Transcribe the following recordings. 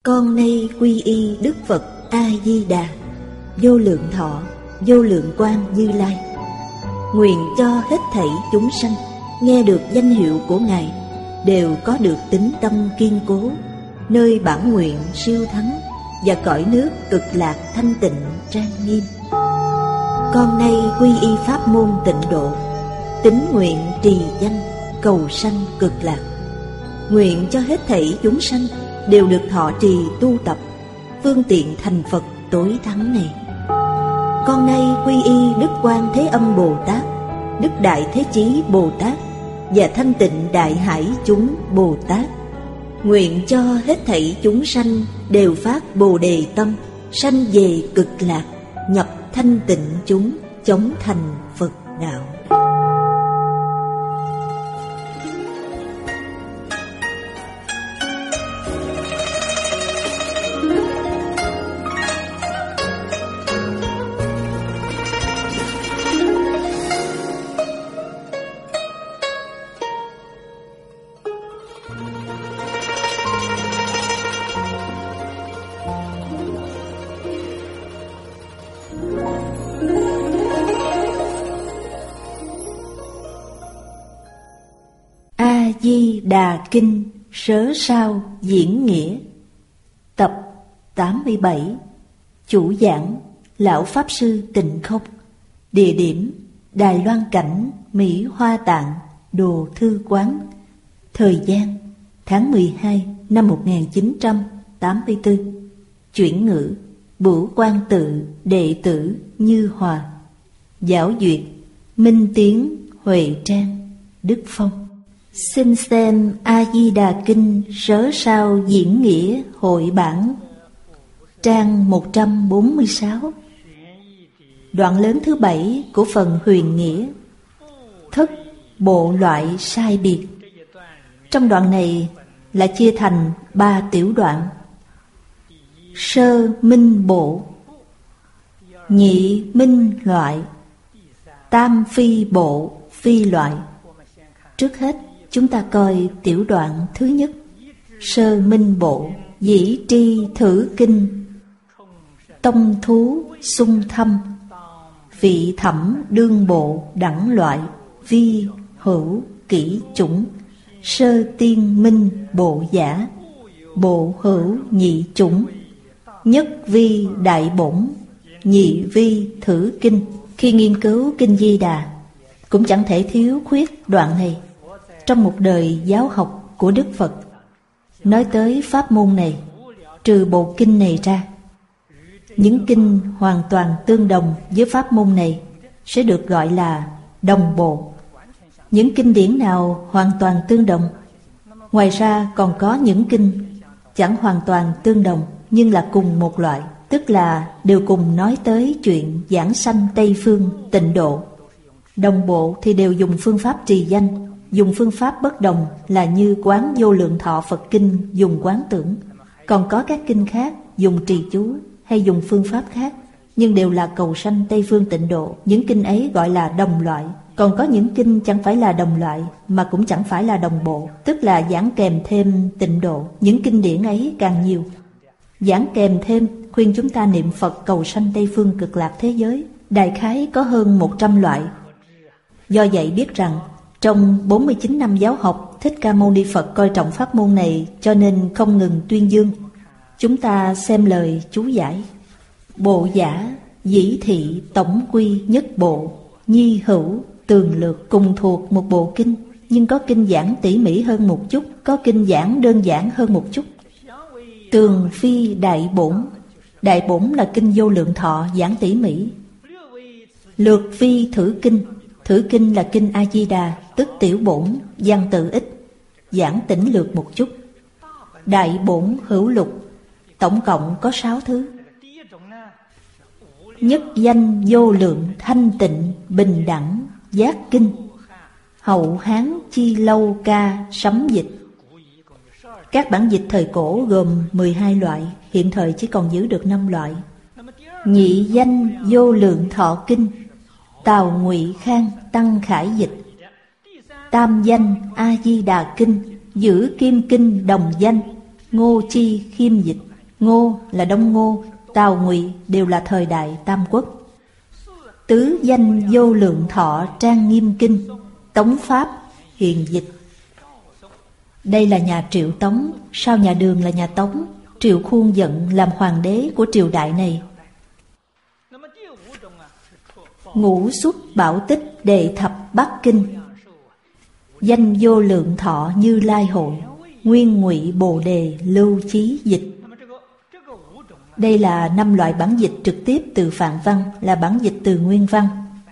Con nay quy y Đức Phật A-di-đà, vô lượng thọ, vô lượng quang Như Lai. Nguyện cho hết thảy chúng sanh nghe được danh hiệu của Ngài đều có được tín tâm kiên cố, nơi bản nguyện siêu thắng và cõi nước cực lạc thanh tịnh trang nghiêm. Con nay quy y pháp môn tịnh độ, tín nguyện trì danh cầu sanh cực lạc. Nguyện cho hết thảy chúng sanh đều được thọ trì tu tập phương tiện thành Phật tối thắng này. Con nay quy y Đức Quan Thế Âm Bồ Tát, Đức Đại Thế Chí Bồ Tát và Thanh Tịnh Đại Hải chúng Bồ Tát. Nguyện cho hết thảy chúng sanh đều phát Bồ Đề tâm, sanh về cực lạc, nhập thanh tịnh chúng, chóng thành Phật đạo. A-di-đà Kinh Sớ Sao Diễn Nghĩa. Tập 87. Chủ giảng Lão Pháp Sư Tịnh Không. Địa điểm Đài Loan Cảnh, Mỹ Hoa Tạng, Đồ Thư Quán. Thời gian tháng 12 năm 1984. Chuyển ngữ Bửu Quan Tự, đệ tử Như Hòa. Giáo duyệt Minh Tiến, Huệ Trang, Đức Phong. Xin xem A-di-đà Kinh Sớ Sao Diễn Nghĩa hội bản, trang 146. Đoạn lớn thứ 7 của phần huyền nghĩa. Thất bộ loại sai biệt. Trong đoạn này là chia thành 3 tiểu đoạn. Sơ minh bộ, nhị minh loại, tam phi bộ phi loại. Trước hết chúng ta coi tiểu đoạn thứ nhất. Sơ minh bộ, dĩ tri thử kinh, tông thú sung thâm, vị thẩm đương bộ đẳng loại, vi hữu kỹ chủng. Sơ tiên minh bộ giả, bộ hữu nhị chủng. Nhất vi đại bổn, nhị vi thử kinh. Khi nghiên cứu Kinh Di Đà cũng chẳng thể thiếu khuyết đoạn này trong một đời giáo học của Đức Phật. Nói tới pháp môn này, trừ bộ kinh này ra, những kinh hoàn toàn tương đồng với pháp môn này sẽ được gọi là đồng bộ. Những kinh điển nào hoàn toàn tương đồng? Ngoài ra còn có những kinh chẳng hoàn toàn tương đồng nhưng là cùng một loại, tức là đều cùng nói tới chuyện giảng sanh Tây Phương tịnh độ. Đồng bộ thì đều dùng phương pháp trì danh, dùng phương pháp bất đồng là như Quán Vô Lượng Thọ Phật Kinh dùng quán tưởng. Còn có các kinh khác dùng trì chú hay dùng phương pháp khác, nhưng đều là cầu sanh Tây Phương tịnh độ. Những kinh ấy gọi là đồng loại. Còn có những kinh chẳng phải là đồng loại mà cũng chẳng phải là đồng bộ, tức là giảng kèm thêm tịnh độ. Những kinh điển ấy càng nhiều. Giảng kèm thêm khuyên chúng ta niệm Phật cầu sanh Tây Phương cực lạc thế giới, đại khái có hơn 100 loại. Do vậy biết rằng trong 49 năm giáo học, Thích Ca Mâu Ni Phật coi trọng pháp môn này, cho nên không ngừng tuyên dương. Chúng ta xem lời chú giải. Bộ giả, dĩ thị tổng quy nhất bộ, nhi hữu tường lược, cùng thuộc một bộ kinh, nhưng có kinh giảng tỉ mỉ hơn một chút, có kinh giảng đơn giản hơn một chút. Tường phi đại bổn, đại bổn là kinh Vô Lượng Thọ giảng tỉ mỉ. Lược phi thử kinh, thử kinh là kinh A-di-đà, tức tiểu bổn, văn tự ít, giảng tĩnh lược một chút. Đại bổn hữu lục, tổng cộng có 6 thứ. Nhất danh vô lượng thanh tịnh bình đẳng giác kinh, hậu Hán chi lâu ca sấm dịch. Các bản dịch thời cổ gồm 12 loại, hiện thời chỉ còn giữ được 5 loại. Nhị danh vô lượng thọ kinh, Tào Ngụy Khang tăng khải dịch. Tam danh A Di Đà kinh, giữ kim kinh đồng danh, Ngô Chi khiêm dịch. Ngô là Đông Ngô, Tào Ngụy đều là thời đại Tam Quốc. Tứ danh vô lượng thọ trang nghiêm kinh, Tống Pháp hiền dịch. Đây là nhà Triệu Tống, sau nhà Đường là nhà Tống. Triệu Khuôn giận làm hoàng đế của triều đại này. Ngũ xuất bảo tích đệ thập bát kinh, danh vô lượng thọ Như Lai hội, nguyên ngụy bồ đề lưu chí dịch. Đây là 5 loại bản dịch trực tiếp từ Phạn văn, là bản dịch từ Nguyên văn.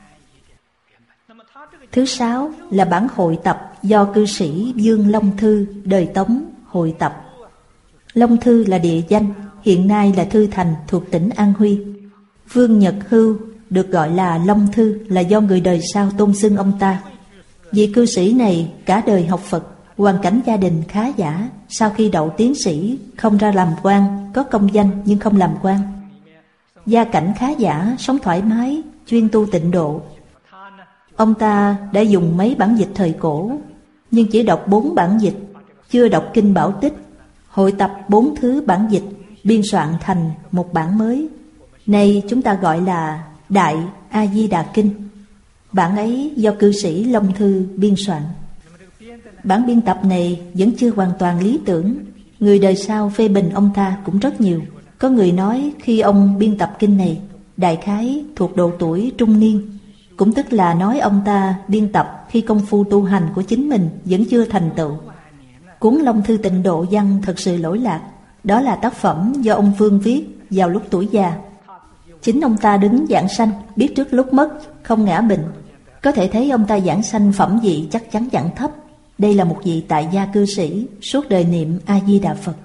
Thứ 6 là bản hội tập do cư sĩ Dương Long Thư đời Tống hội tập. Long Thư là địa danh, hiện nay là Thư Thành thuộc tỉnh An Huy. Vương Nhật Hưu được gọi là Long Thư là do người đời sau tôn xưng ông ta. Vị cư sĩ này cả đời học Phật, hoàn cảnh gia đình khá giả. Sau khi đậu tiến sĩ không ra làm quan, có công danh nhưng không làm quan. Gia cảnh khá giả, sống thoải mái, chuyên tu tịnh độ. Ông ta đã dùng mấy bản dịch thời cổ, nhưng chỉ đọc 4 bản dịch, chưa đọc kinh Bảo Tích. Hội tập 4 thứ bản dịch, biên soạn thành một bản mới. Này chúng ta gọi là Đại A Di Đà Kinh. Bản ấy do cư sĩ Long Thư biên soạn. Bản biên tập này vẫn chưa hoàn toàn lý tưởng. Người đời sau phê bình ông ta cũng rất nhiều. Có người nói khi ông biên tập kinh này, đại khái thuộc độ tuổi trung niên, cũng tức là nói ông ta biên tập khi công phu tu hành của chính mình vẫn chưa thành tựu. Cuốn Long Thư Tịnh Độ Văn thật sự lỗi lạc. Đó là tác phẩm do ông Vương viết vào lúc tuổi già. Chính ông ta đứng giảng sanh, biết trước lúc mất, không ngã bệnh. Có thể thấy ông ta giảng sanh phẩm vị chắc chắn giảng thấp. Đây là một vị tại gia cư sĩ, suốt đời niệm A-di-đà Phật.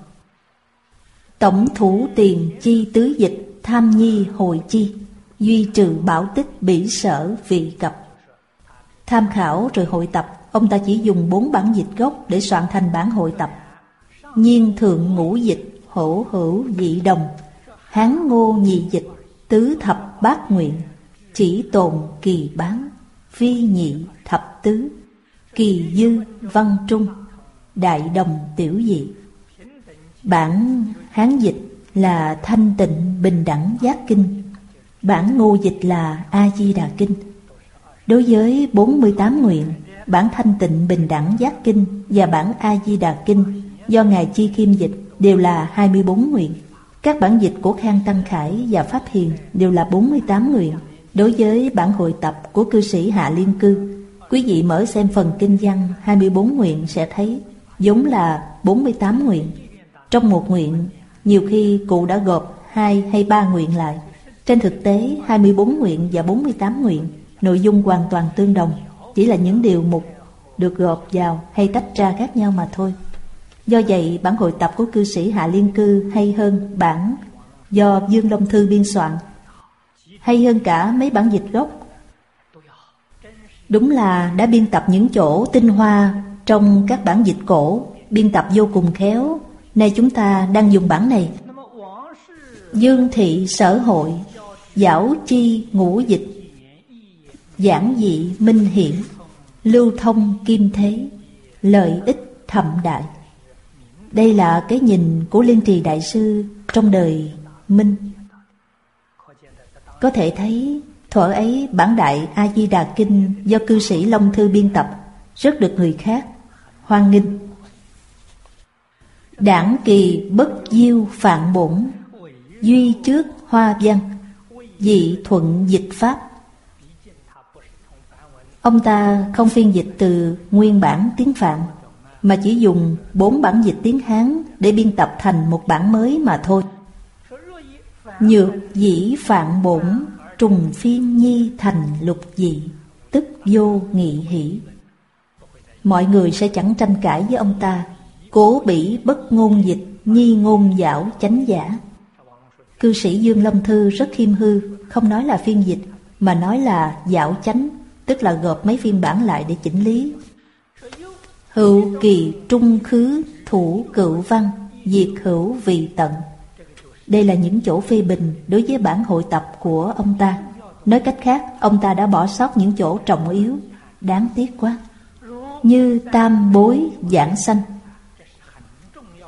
Tổng thủ tiền chi tứ dịch, tham nhi hồi chi, duy trừ bảo tích bỉ sở vị cập. Tham khảo rồi hội tập, ông ta chỉ dùng 4 bản dịch gốc để soạn thành bản hội tập. Nhiên thượng ngũ dịch, hổ hữu dị đồng, Hán ngô nhị dịch, tứ thập bát nguyện, chỉ tồn kỳ bán, vi nhị thập tứ, kỳ dư văn trung, đại đồng tiểu dị. Bản Hán dịch là Thanh Tịnh Bình Đẳng Giác Kinh, bản Ngô dịch là A Di Đà Kinh. Đối với 48 nguyện, bản Thanh Tịnh Bình Đẳng Giác Kinh và bản A Di Đà Kinh do Ngài Chi Khiêm dịch đều là 24 nguyện. Các bản dịch của Khang Tăng Khải và Pháp Hiền đều là 48 nguyện. Đối với bản hội tập của cư sĩ Hạ Liên Cư, quý vị mở xem phần kinh văn 24 nguyện sẽ thấy giống là 48 nguyện. Trong một nguyện, nhiều khi cụ đã gộp 2 hay 3 nguyện lại. Trên thực tế 24 nguyện và 48 nguyện nội dung hoàn toàn tương đồng, chỉ là những điều mục được gộp vào hay tách ra khác nhau mà thôi. Do vậy bản hội tập của cư sĩ Hạ Liên Cư hay hơn bản do Dương Long Thư biên soạn, hay hơn cả mấy bản dịch gốc. Đúng là đã biên tập những chỗ tinh hoa trong các bản dịch cổ, biên tập vô cùng khéo. Nay chúng ta đang dùng bản này. Dương thị sở hội, giảo chi ngũ dịch, giảng dị minh hiển, lưu thông kim thế, lợi ích thậm đại. Đây là cái nhìn của Liên Trì Đại Sư trong đời Minh. Có thể thấy thuở ấy bản Đại A Di Đà Kinh do cư sĩ Long Thư biên tập rất được người khác hoan nghênh. Đảng kỳ bất diêu phạn bổn, duy trước hoa văn, dị thuận dịch pháp. Ông ta không phiên dịch từ nguyên bản tiếng Phạn, mà chỉ dùng 4 bản dịch tiếng Hán để biên tập thành một bản mới mà thôi. Nhược dĩ phạn bổn, trùng phiên nhi thành lục dị, tức vô nghị hỷ. Mọi người sẽ chẳng tranh cãi với ông ta. Cố bỉ bất ngôn dịch, nhi ngôn giảo chánh giả. Cư sĩ Dương Long Thư rất khiêm hư, không nói là phiên dịch, mà nói là giảo chánh, tức là gộp mấy phiên bản lại để chỉnh lý. Hữu kỳ trung khứ thủ cựu văn, diệt hữu vì tận. Đây là những chỗ phê bình đối với bản hội tập của ông ta. Nói cách khác, ông ta đã bỏ sót những chỗ trọng yếu, đáng tiếc quá. Như tam bối giảng sanh.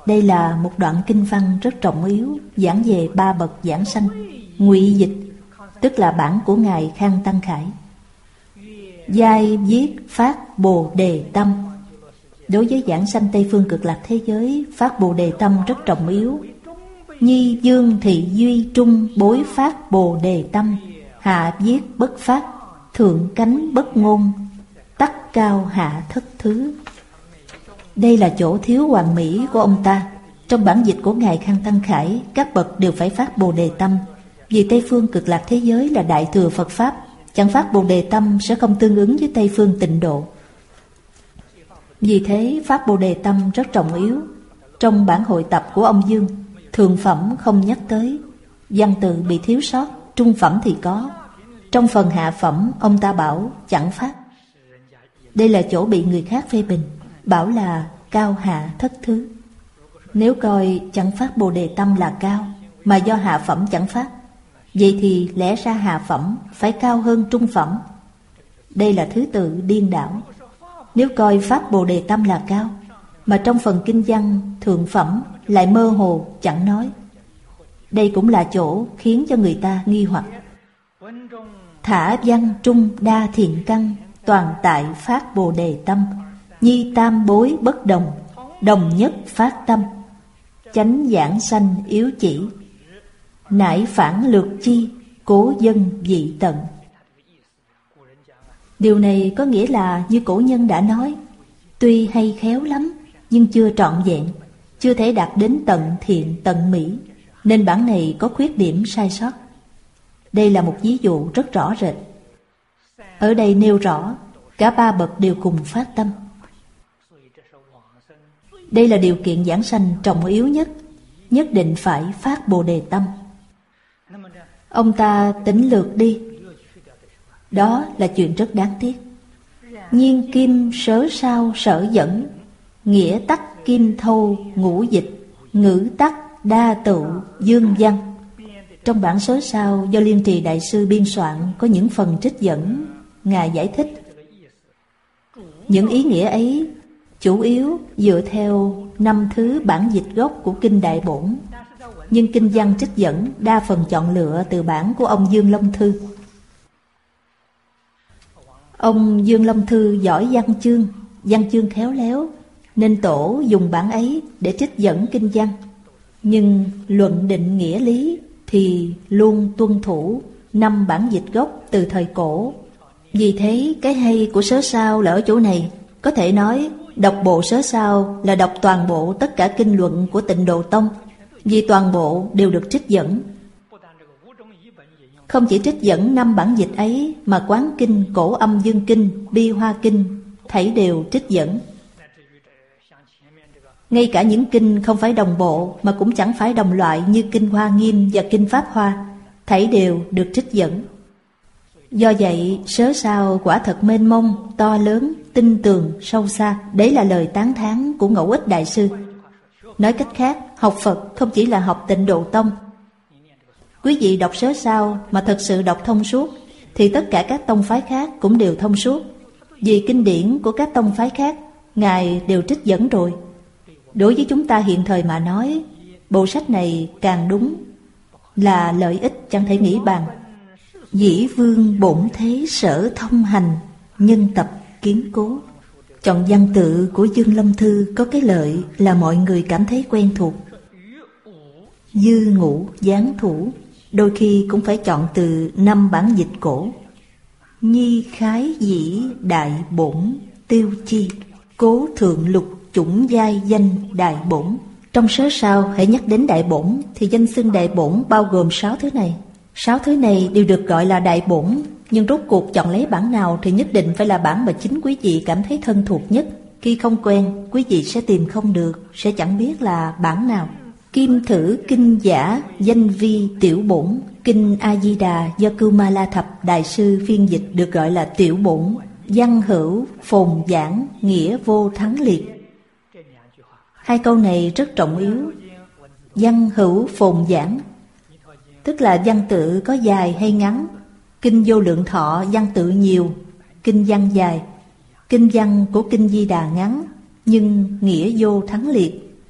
Đây là một đoạn kinh văn rất trọng yếu, giảng về ba bậc giảng sanh. Ngụy dịch tức là bản của Ngài Khang Tăng Khải. Giai viết phát Bồ Đề tâm. Đối với giảng sanh Tây Phương Cực Lạc thế giới, phát Bồ Đề tâm rất trọng yếu. Nhi dương thị duy trung bối phát Bồ Đề tâm. Hạ viết bất phát, thượng cánh bất ngôn, tắc cao hạ thất thứ. Đây là chỗ thiếu hoàn mỹ của ông ta. Trong bản dịch của Ngài Khang Tăng Khải, các bậc đều phải phát Bồ Đề tâm. Vì Tây Phương Cực Lạc thế giới là Đại Thừa Phật Pháp, chẳng phát Bồ Đề tâm sẽ không tương ứng với Tây Phương Tịnh Độ. Vì thế phát Bồ Đề tâm rất trọng yếu. Trong bản hội tập của ông Dương, thượng phẩm không nhắc tới, văn từ bị thiếu sót, trung phẩm thì có. Trong phần hạ phẩm ông ta bảo chẳng phát. Đây là chỗ bị người khác phê bình, bảo là cao hạ thất thứ. Nếu coi chẳng phát Bồ Đề tâm là cao, mà do hạ phẩm chẳng phát, vậy thì lẽ ra hạ phẩm phải cao hơn trung phẩm. Đây là thứ tự điên đảo. Nếu coi phát Bồ Đề tâm là cao, mà trong phần kinh văn thượng phẩm lại mơ hồ chẳng nói, đây cũng là chỗ khiến cho người ta nghi hoặc. Thả văn trung đa thiện căn, toàn tại phát Bồ Đề tâm. Nhi tam bối bất đồng, đồng nhất phát tâm. Chánh giảng sanh yếu chỉ, nải phản lược chi, cố dân dị tận. Điều này có nghĩa là như cổ nhân đã nói, tuy hay khéo lắm nhưng chưa trọn vẹn, chưa thể đạt đến tận thiện tận mỹ, nên bản này có khuyết điểm sai sót. Đây là một ví dụ rất rõ rệt. Ở đây nêu rõ cả ba bậc đều cùng phát tâm. Đây là điều kiện giảng sanh trọng yếu nhất, nhất định phải phát Bồ Đề tâm. Ông ta tỉnh lược đi, đó là chuyện rất đáng tiếc. Nhiên kim sớ sao sở dẫn, nghĩa tắc kim thâu ngũ dịch, ngữ tắc đa tựu dương văn. Trong bản sớ sao do Liên Trì Đại Sư biên soạn có những phần trích dẫn, Ngài giải thích. Những ý nghĩa ấy chủ yếu dựa theo 5 thứ bản dịch gốc của Kinh Đại Bổn, nhưng kinh văn trích dẫn đa phần chọn lựa từ bản của ông Dương Long Thư. Ông Dương Long Thư giỏi văn chương khéo léo, nên tổ dùng bản ấy để trích dẫn kinh văn. Nhưng luận định nghĩa lý thì luôn tuân thủ 5 bản dịch gốc từ thời cổ. Vì thế cái hay của sớ sao là ở chỗ này. Có thể nói đọc bộ sớ sao là đọc toàn bộ tất cả kinh luận của Tịnh Độ Tông, vì toàn bộ đều được trích dẫn. Không chỉ trích dẫn 5 bản dịch ấy, mà Quán Kinh, Cổ Âm Dương Kinh, Bi Hoa Kinh thảy đều trích dẫn. Ngay cả những kinh không phải đồng bộ mà cũng chẳng phải đồng loại như Kinh Hoa Nghiêm và Kinh Pháp Hoa, thảy đều được trích dẫn. Do vậy sớ sao quả thật mênh mông, to lớn, tinh tường, sâu xa. Đấy là lời tán thán của Ngẫu Ích Đại Sư. Nói cách khác, học Phật không chỉ là học Tịnh Độ Tông. Quý vị đọc sớ sao mà thật sự đọc thông suốt, thì tất cả các tông phái khác cũng đều thông suốt. Vì kinh điển của các tông phái khác Ngài đều trích dẫn rồi. Đối với chúng ta hiện thời mà nói, bộ sách này càng đúng, là lợi ích chẳng thể nghĩ bàn. Dĩ vương bổn thế sở thông hành, nhân tập kiến cố. Chọn văn tự của Dương Long Thư có cái lợi là mọi người cảm thấy quen thuộc. Dư ngũ gián thủ, đôi khi cũng phải chọn từ 5 bản dịch cổ. Nhi khái dĩ đại bổn tiêu chi, cố thượng lục chủng giai danh đại bổn. Trong sớ sao hãy nhắc đến đại bổn thì danh xưng đại bổn bao gồm 6 thứ này. 6 thứ này đều được gọi là đại bổn, nhưng rốt cuộc chọn lấy bản nào thì nhất định phải là bản mà chính quý vị cảm thấy thân thuộc nhất. Khi không quen, quý vị sẽ tìm không được, sẽ chẳng biết là bản nào. Kim thử kinh giả danh vi tiểu bổn. Kinh A Di Đà do Cưu Ma La Thập Đại Sư phiên dịch được gọi là tiểu bổn. Văn hữu phồn giảng nghĩa vô thắng liệt. 2 câu này rất trọng yếu. Văn hữu phồn giảng tức là văn tự có dài hay ngắn. Kinh Vô Lượng Thọ văn tự nhiều, kinh văn dài. Kinh văn của Kinh Di Đà ngắn, nhưng nghĩa vô thắng liệt.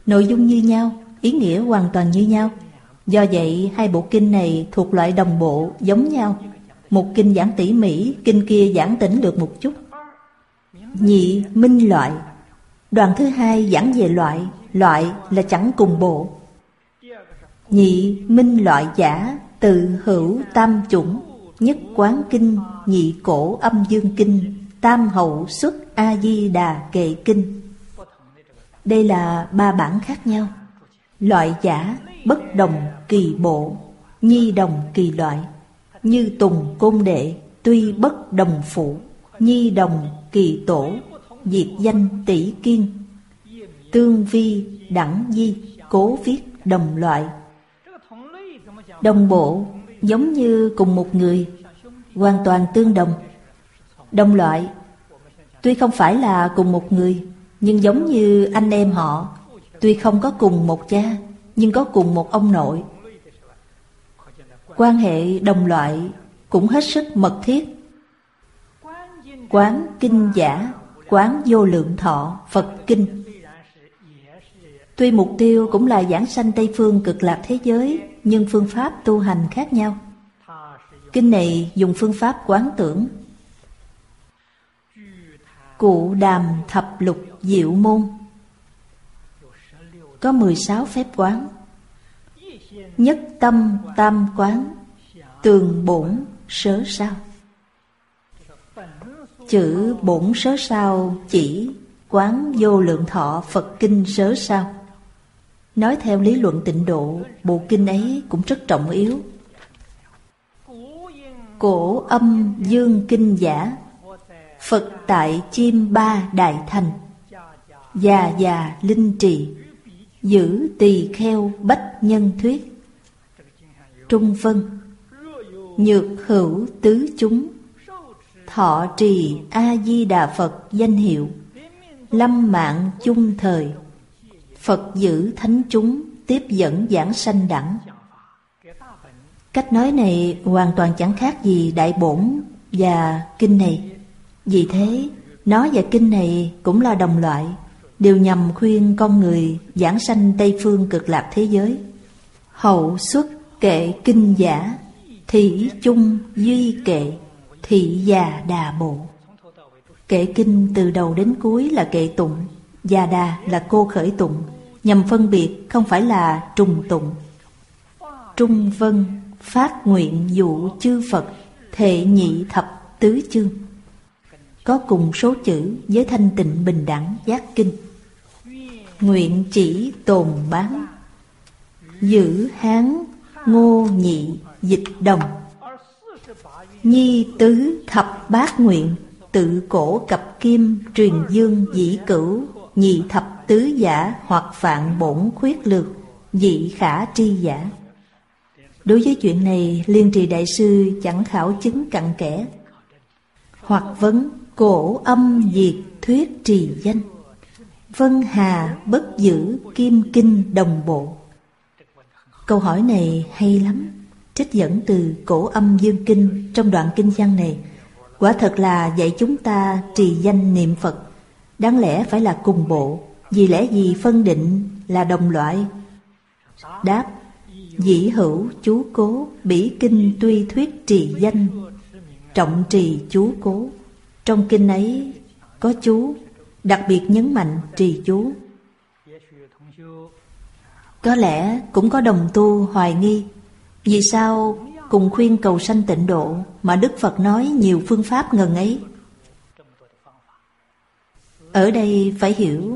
nội dung như nhau, ý nghĩa hoàn toàn như nhau. Do vậy hai bộ kinh này thuộc loại đồng bộ, giống nhau. Một kinh giảng tỉ mỉ, kinh kia giảng tĩnh lược một chút. Nhị minh loại. Đoạn thứ hai giảng về loại, loại là chẳng cùng bộ. Nhị minh loại giả, tự hữu tam chủng, nhất quán kinh, nhị cổ âm dương kinh, tam hậu xuất A Di Đà kệ kinh. Đây là ba bản khác nhau. Loại giả bất đồng kỳ bộ, nhi đồng kỳ loại. Như Tùng Côn Đệ tuy bất đồng phụ, nhi đồng kỳ tổ, diệt danh tỷ kiên. Tương vi đẳng di, cố viết đồng loại. Đồng bộ giống như cùng một người, hoàn toàn tương đồng. Đồng loại tuy không phải là cùng một người, nhưng giống như anh em họ. Tuy không có cùng một cha, nhưng có cùng một ông nội. Quan hệ đồng loại cũng hết sức mật thiết. Quán kinh giả, quán vô lượng thọ Phật kinh. Tuy mục tiêu cũng là giảng sanh Tây phương cực lạc thế giới, nhưng phương pháp tu hành khác nhau. Kinh này dùng phương pháp quán tưởng. Cụ Đàm Thập Lục Diệu Môn có 16 phép quán. Nhất tâm tam quán, tường bổn sớ sao. Chữ bổn sớ sao chỉ quán vô lượng thọ Phật kinh sớ sao. Nói theo lý luận tịnh độ, bộ kinh ấy cũng rất trọng yếu. Cổ âm dương kinh giả, Phật tại Chiêm Ba Đại Thành. Già già linh trì, giữ tỳ kheo bách nhân thuyết. Trung vân, nhược hữu tứ chúng, thọ trì A Di Đà Phật danh hiệu. Lâm mạng chung thời, Phật giữ thánh chúng, tiếp dẫn giảng sanh đẳng. Cách nói này hoàn toàn chẳng khác gì Đại Bổn và kinh này. Vì thế, nó và kinh này cũng là đồng loại, đều nhằm khuyên con người giảng sanh Tây phương cực lạc thế giới. Hậu xuất kệ kinh giả, thị chung duy kệ, thị già đà bộ. Kệ kinh từ đầu đến cuối là kệ tụng, già đà là cô khởi tụng, nhằm phân biệt không phải là trùng tụng. Trung vân phát nguyện dụ chư Phật, thệ nhị thập tứ chương. Có cùng số chữ với thanh tịnh bình đẳng giác kinh. Nguyện chỉ tồn bán, giữ Hán Ngô Nhị dịch đồng. Nhi tứ thập bát nguyện, tự cổ cập kim truyền dương dĩ cửu. Nhị thập tứ giả hoặc vạn bổn khuyết lược, dị khả tri giả. Đối với chuyện này, Liên Trì Đại Sư chẳng khảo chứng cặn kẽ. Hoặc vấn cổ âm diệt thuyết trì danh, vân hà bất giữ kim kinh đồng bộ. Câu hỏi này hay lắm, trích dẫn từ Cổ Âm Dương Kinh trong đoạn kinh văn này. Quả thật là dạy chúng ta trì danh niệm Phật, đáng lẽ phải là cùng bộ, vì lẽ gì phân định là đồng loại? Đáp: dĩ hữu chú cố, bỉ kinh tuy thuyết trì danh, trọng trì chú cố. Trong kinh ấy có chú, đặc biệt nhấn mạnh trì chú. Có lẽ cũng có đồng tu hoài nghi, vì sao cùng khuyên cầu sanh tịnh độ mà Đức Phật nói nhiều phương pháp ngần ấy? Ở đây phải hiểu,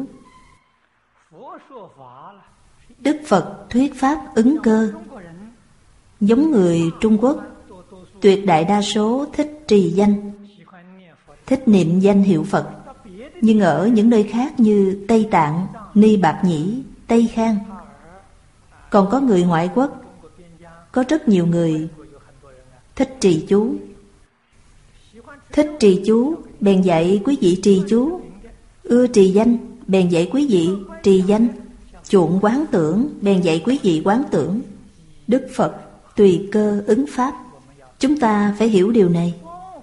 Đức Phật thuyết pháp ứng cơ. Giống người Trung Quốc, tuyệt đại đa số thích trì danh, thích niệm danh hiệu Phật. Nhưng ở những nơi khác như Tây Tạng, Ni Bạc Nhĩ, Tây Khang, còn có người ngoại quốc, có rất nhiều người thích trì chú. Thích trì chú bèn dạy quý vị trì chú, ưa trì danh bèn dạy quý vị trì danh, chuộng quán tưởng bèn dạy quý vị quán tưởng. Đức Phật tùy cơ ứng pháp. Chúng ta phải hiểu điều này.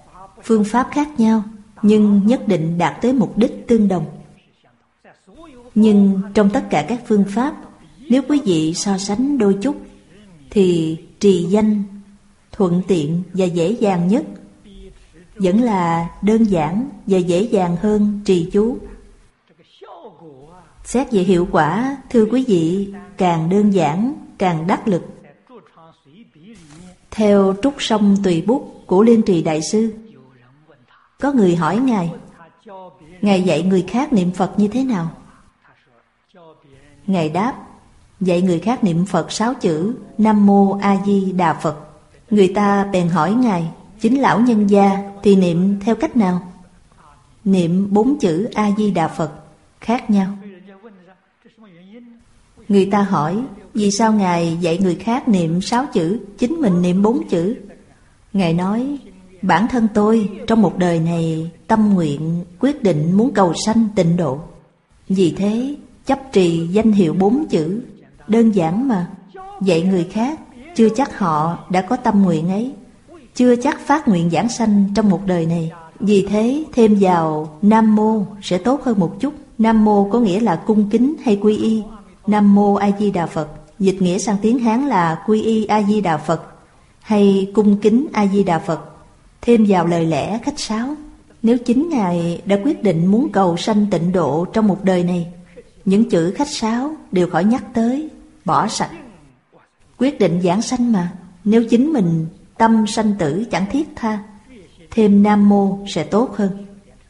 Phương pháp khác nhau, nhưng nhất định đạt tới mục đích tương đồng. Nhưng trong tất cả các phương pháp, nếu quý vị so sánh đôi chút, thì trì danh thuận tiện và dễ dàng nhất vẫn là đơn giản và dễ dàng hơn trì chú. Xét về hiệu quả, thưa quý vị, càng đơn giản càng đắc lực. Theo Trúc Sông Tùy Bút của Liên Trì Đại Sư, có người hỏi Ngài dạy người khác niệm Phật như thế nào? Ngài đáp, dạy người khác niệm Phật 6 chữ Nam Mô A Di Đà Phật. Người ta bèn hỏi Ngài, chính lão nhân gia thì niệm theo cách nào? Niệm 4 chữ A Di Đà Phật khác nhau. Người ta hỏi, vì sao Ngài dạy người khác niệm 6 chữ, chính mình niệm 4 chữ? Ngài nói, bản thân tôi trong một đời này tâm nguyện quyết định muốn cầu sanh tịnh độ. Vì thế chấp trì danh hiệu 4 chữ, đơn giản mà. Dạy người khác, chưa chắc họ đã có tâm nguyện ấy, chưa chắc phát nguyện giảng sanh trong một đời này. Vì thế thêm vào Nam Mô sẽ tốt hơn một chút. Nam Mô có nghĩa là cung kính hay quy y. Nam Mô A Di Đà Phật dịch nghĩa sang tiếng Hán là quy y A Di Đà Phật hay cung kính A Di Đà Phật. Thêm vào lời lẽ khách sáo. Nếu chính Ngài đã quyết định muốn cầu sanh tịnh độ trong một đời này, những chữ khách sáo đều khỏi nhắc tới, bỏ sạch. Quyết định giảng sanh mà, nếu chính mình tâm sanh tử chẳng thiết tha, thêm Nam Mô sẽ tốt hơn.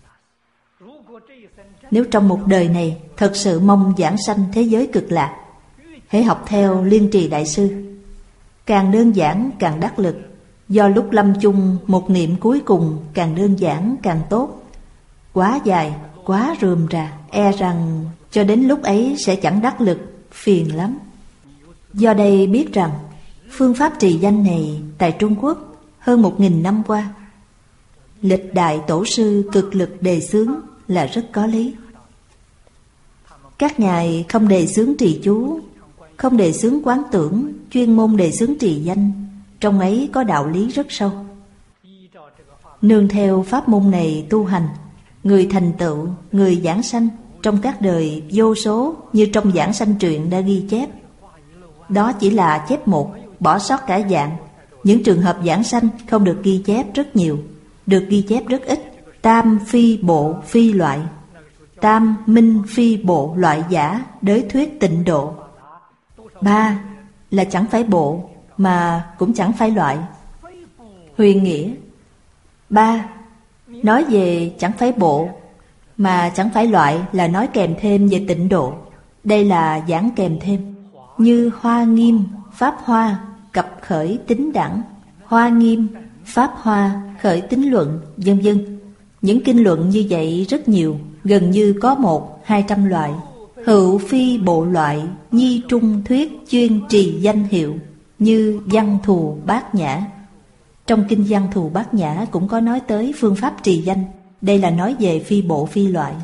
Nếu trong một đời này thật sự mong giảng sanh thế giới cực lạc, hãy học theo Liên Trì Đại Sư. Càng đơn giản càng đắc lực. Do lúc lâm chung một niệm cuối cùng càng đơn giản càng tốt. Quá dài, quá rườm rà, e rằng cho đến lúc ấy sẽ chẳng đắc lực, phiền lắm. Do đây biết rằng phương pháp trì danh này tại Trung Quốc hơn 1000 năm qua, lịch đại tổ sư cực lực đề xướng là rất có lý. Các ngài không đề xướng trì chú, không đề xướng quán tưởng, chuyên môn đề xướng trì danh. Trong ấy có đạo lý rất sâu. Nương theo pháp môn này tu hành, người thành tựu, người giảng sanh trong các đời vô số, như trong giảng sanh truyện đã ghi chép. Đó chỉ là chép một, bỏ sót cả dạng. Những trường hợp giảng sanh không được ghi chép rất nhiều, được ghi chép rất ít. Tam phi bộ phi loại, tam minh phi bộ loại giả, đới thuyết tịnh độ. 3 là chẳng phải bộ mà cũng chẳng phải loại. Huyền nghĩa 3 nói về chẳng phải bộ mà chẳng phải loại là nói kèm thêm về tịnh độ. Đây là giảng kèm thêm. Như Hoa Nghiêm, Pháp Hoa, cập khởi tính đẳng, Hoa Nghiêm, Pháp Hoa, khởi tính luận, vân vân. Những kinh luận như vậy rất nhiều, gần như có 100-200 loại. Hữu phi bộ loại, nhi trung thuyết chuyên trì danh hiệu, như Văn Thù Bát Nhã. Trong kinh Văn Thù Bát Nhã cũng có nói tới phương pháp trì danh. Đây là nói về phi bộ phi loại.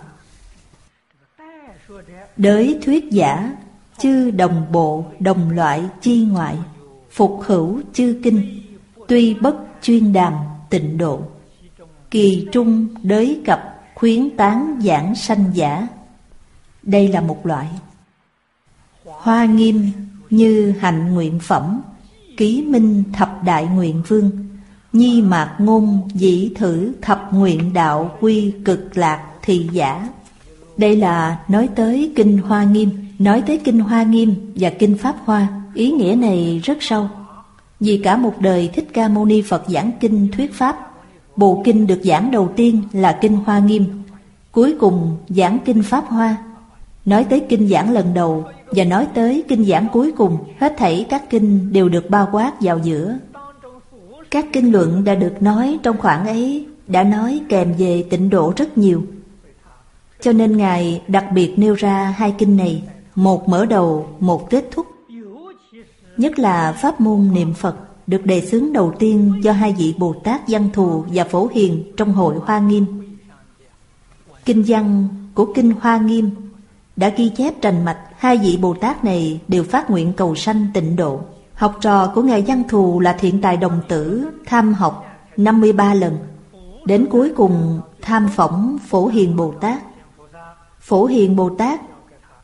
Đới thuyết giả, chư đồng bộ đồng loại chi ngoại, phục hữu chư kinh, tuy bất chuyên đàm tịnh độ. Kỳ trung đới cập khuyến tán giảng sanh giả. Đây là một loại. Hoa Nghiêm như hạnh nguyện phẩm, ký minh thập đại nguyện vương, nhi mạc ngôn dĩ thử thập nguyện đạo quy cực lạc thị giả. Đây là nói tới kinh Hoa Nghiêm. Nói tới kinh Hoa Nghiêm và kinh Pháp Hoa, ý nghĩa này rất sâu. Vì cả một đời Thích Ca Mâu Ni Phật giảng kinh thuyết pháp, bộ kinh được giảng đầu tiên là kinh Hoa Nghiêm, cuối cùng giảng kinh Pháp Hoa. Nói tới kinh giảng lần đầu và nói tới kinh giảng cuối cùng, hết thảy các kinh đều được bao quát vào giữa. Các kinh luận đã được nói trong khoảng ấy đã nói kèm về tịnh độ rất nhiều. Cho nên Ngài đặc biệt nêu ra 2 kinh này, một mở đầu, một kết thúc. Nhất là pháp môn niệm Phật được đề xướng đầu tiên do 2 vị Bồ Tát Văn Thù và Phổ Hiền trong hội Hoa Nghiêm. Kinh văn của kinh Hoa Nghiêm đã ghi chép rành mạch 2 vị Bồ Tát này đều phát nguyện cầu sanh tịnh độ. Học trò của Ngài Văn Thù là Thiện Tài Đồng Tử tham học 53 lần, đến cuối cùng tham phỏng Phổ Hiền Bồ Tát. Phổ Hiền Bồ Tát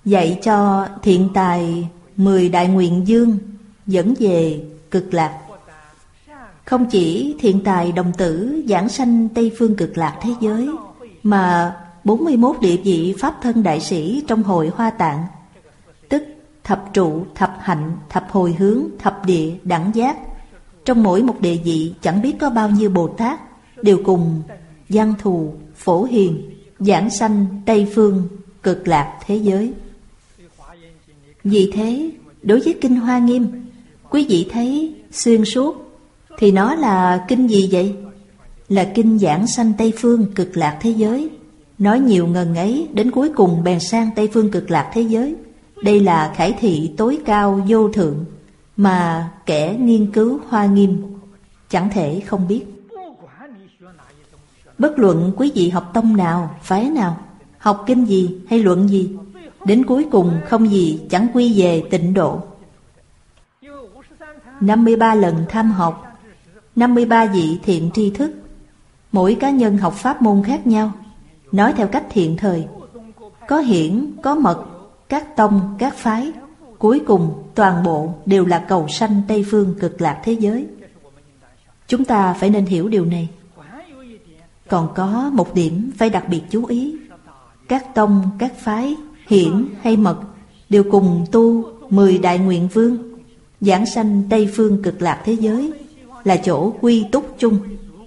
dạy cho thiện tài 10 đại nguyện dương dẫn về cực lạc. Không chỉ thiện tài đồng tử giảng sanh Tây phương cực lạc thế giới, mà 41 địa vị pháp thân đại sĩ trong hội Hoa Tạng, tức thập trụ, thập hạnh, thập hồi hướng, thập địa, đẳng giác, trong mỗi một địa vị chẳng biết có bao nhiêu Bồ Tát đều cùng Văn Thù, Phổ Hiền giảng sanh Tây phương cực lạc thế giới. Vì thế, đối với Kinh Hoa Nghiêm, quý vị thấy xuyên suốt thì nó là kinh gì vậy? Là kinh giảng sanh Tây phương cực lạc thế giới. Nói nhiều ngần ấy, đến cuối cùng bèn sang Tây phương cực lạc thế giới. Đây là khải thị tối cao vô thượng mà kẻ nghiên cứu Hoa Nghiêm chẳng thể không biết. Bất luận quý vị học tông nào, phái nào, học kinh gì hay luận gì, đến cuối cùng không gì chẳng quy về tịnh độ. 53 lần tham học, 53 vị thiện tri thức, mỗi cá nhân học pháp môn khác nhau, nói theo cách thiện thời, có hiển, có mật, các tông, các phái, cuối cùng toàn bộ đều là cầu sanh Tây phương cực lạc thế giới. Chúng ta phải nên hiểu điều này. Còn có một điểm phải đặc biệt chú ý. Các tông, các phái, hiển hay mật đều cùng tu 10 đại nguyện vương, giảng sanh Tây phương cực lạc thế giới, là chỗ quy túc chung.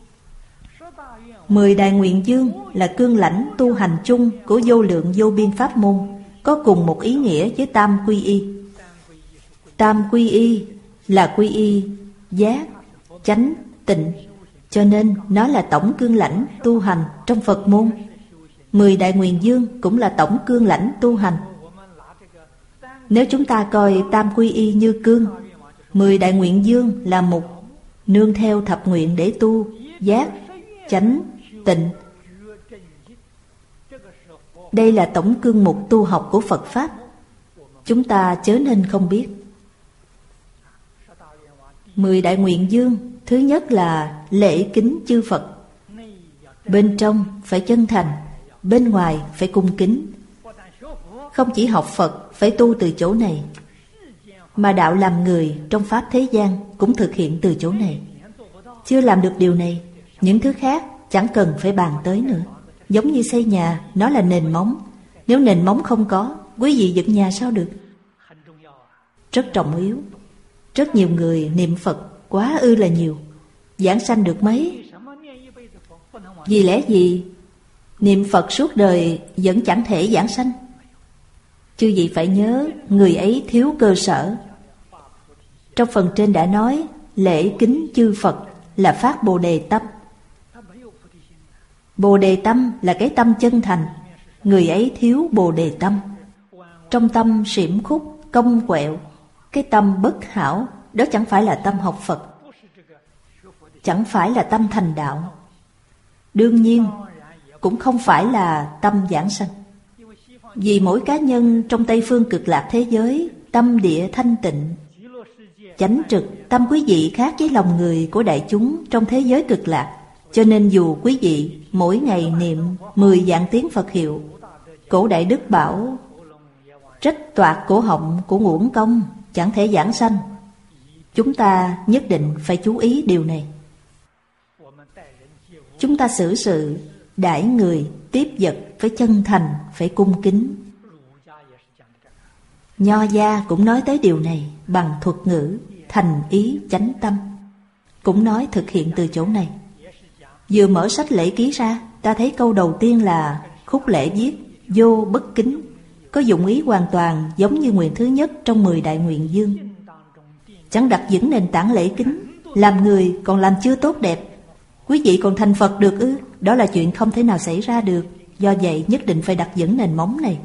10 đại nguyện dương là cương lãnh tu hành chung của vô lượng vô biên pháp môn, có cùng một ý nghĩa với tam quy y. Tam quy y là quy y giác, chánh, tịnh, cho nên nó là tổng cương lãnh tu hành trong Phật môn. 10 đại nguyện dương cũng là tổng cương lãnh tu hành. Nếu chúng ta coi tam quy y như cương, 10 đại nguyện dương là mục, nương theo thập nguyện để tu giác, chánh, tịnh. Đây là tổng cương mục tu học của Phật Pháp. Chúng ta chớ nên không biết. 10 đại nguyện dương, thứ nhất là lễ kính chư Phật. Bên trong phải chân thành, bên ngoài phải cung kính. Không chỉ học Phật phải tu từ chỗ này, mà đạo làm người trong Pháp thế gian cũng thực hiện từ chỗ này. Chưa làm được điều này, những thứ khác chẳng cần phải bàn tới nữa. Giống như xây nhà, nó là nền móng. Nếu nền móng không có, quý vị dựng nhà sao được? Rất trọng yếu. Rất nhiều người niệm Phật quá ư là nhiều, giảng sanh được mấy. Vì lẽ gì niệm Phật suốt đời vẫn chẳng thể giảng sanh? Chư vị phải nhớ, người ấy thiếu cơ sở. Trong phần trên đã nói, lễ kính chư Phật là phát Bồ Đề tâm. Bồ Đề tâm là cái tâm chân thành. Người ấy thiếu Bồ Đề tâm. Trong tâm xỉm khúc, cong quẹo, cái tâm bất hảo, đó chẳng phải là tâm học Phật, chẳng phải là tâm thành đạo. Đương nhiên cũng không phải là tâm giảng sanh. Vì mỗi cá nhân trong Tây phương cực lạc thế giới, tâm địa thanh tịnh, chánh trực, tâm quý vị khác với lòng người của đại chúng trong thế giới cực lạc. Cho nên dù quý vị mỗi ngày niệm 10 vạn tiếng Phật hiệu, Cổ Đại Đức bảo trách toạc cổ họng của Uổng Công chẳng thể giảng sanh. Chúng ta nhất định phải chú ý điều này. Chúng ta xử sự đãi người tiếp vật phải chân thành, phải cung kính. Nho gia cũng nói tới điều này bằng thuật ngữ thành ý chánh tâm, cũng nói thực hiện từ chỗ này. Vừa mở sách lễ ký ra, ta thấy câu đầu tiên là khúc lễ viết vô bất kính, có dụng ý hoàn toàn giống như nguyện thứ nhất trong 10 đại nguyện dương. Chẳng đặt vững nền tảng lễ kính, làm người còn làm chưa tốt đẹp, quý vị còn thành Phật được ư? Đó là chuyện không thể nào xảy ra được. Do vậy nhất định phải đặt vững nền móng này.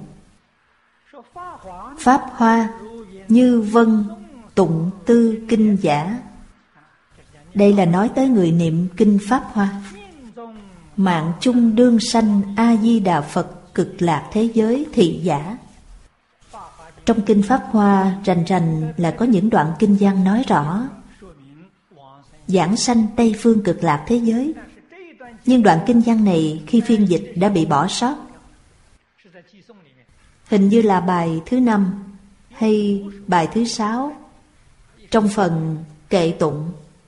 Pháp Hoa như vân tụng tư kinh giả. Đây là nói tới người niệm kinh Pháp Hoa. Mạng chung đương sanh A-di-đà Phật cực lạc thế giới thị giả. Trong kinh Pháp Hoa rành rành là có những đoạn kinh văn nói rõ giảng sanh Tây phương cực lạc thế giới. Nhưng đoạn kinh văn này khi phiên dịch đã bị bỏ sót. hình như là bài thứ 5 hay bài thứ 6 trong phần kệ tụng.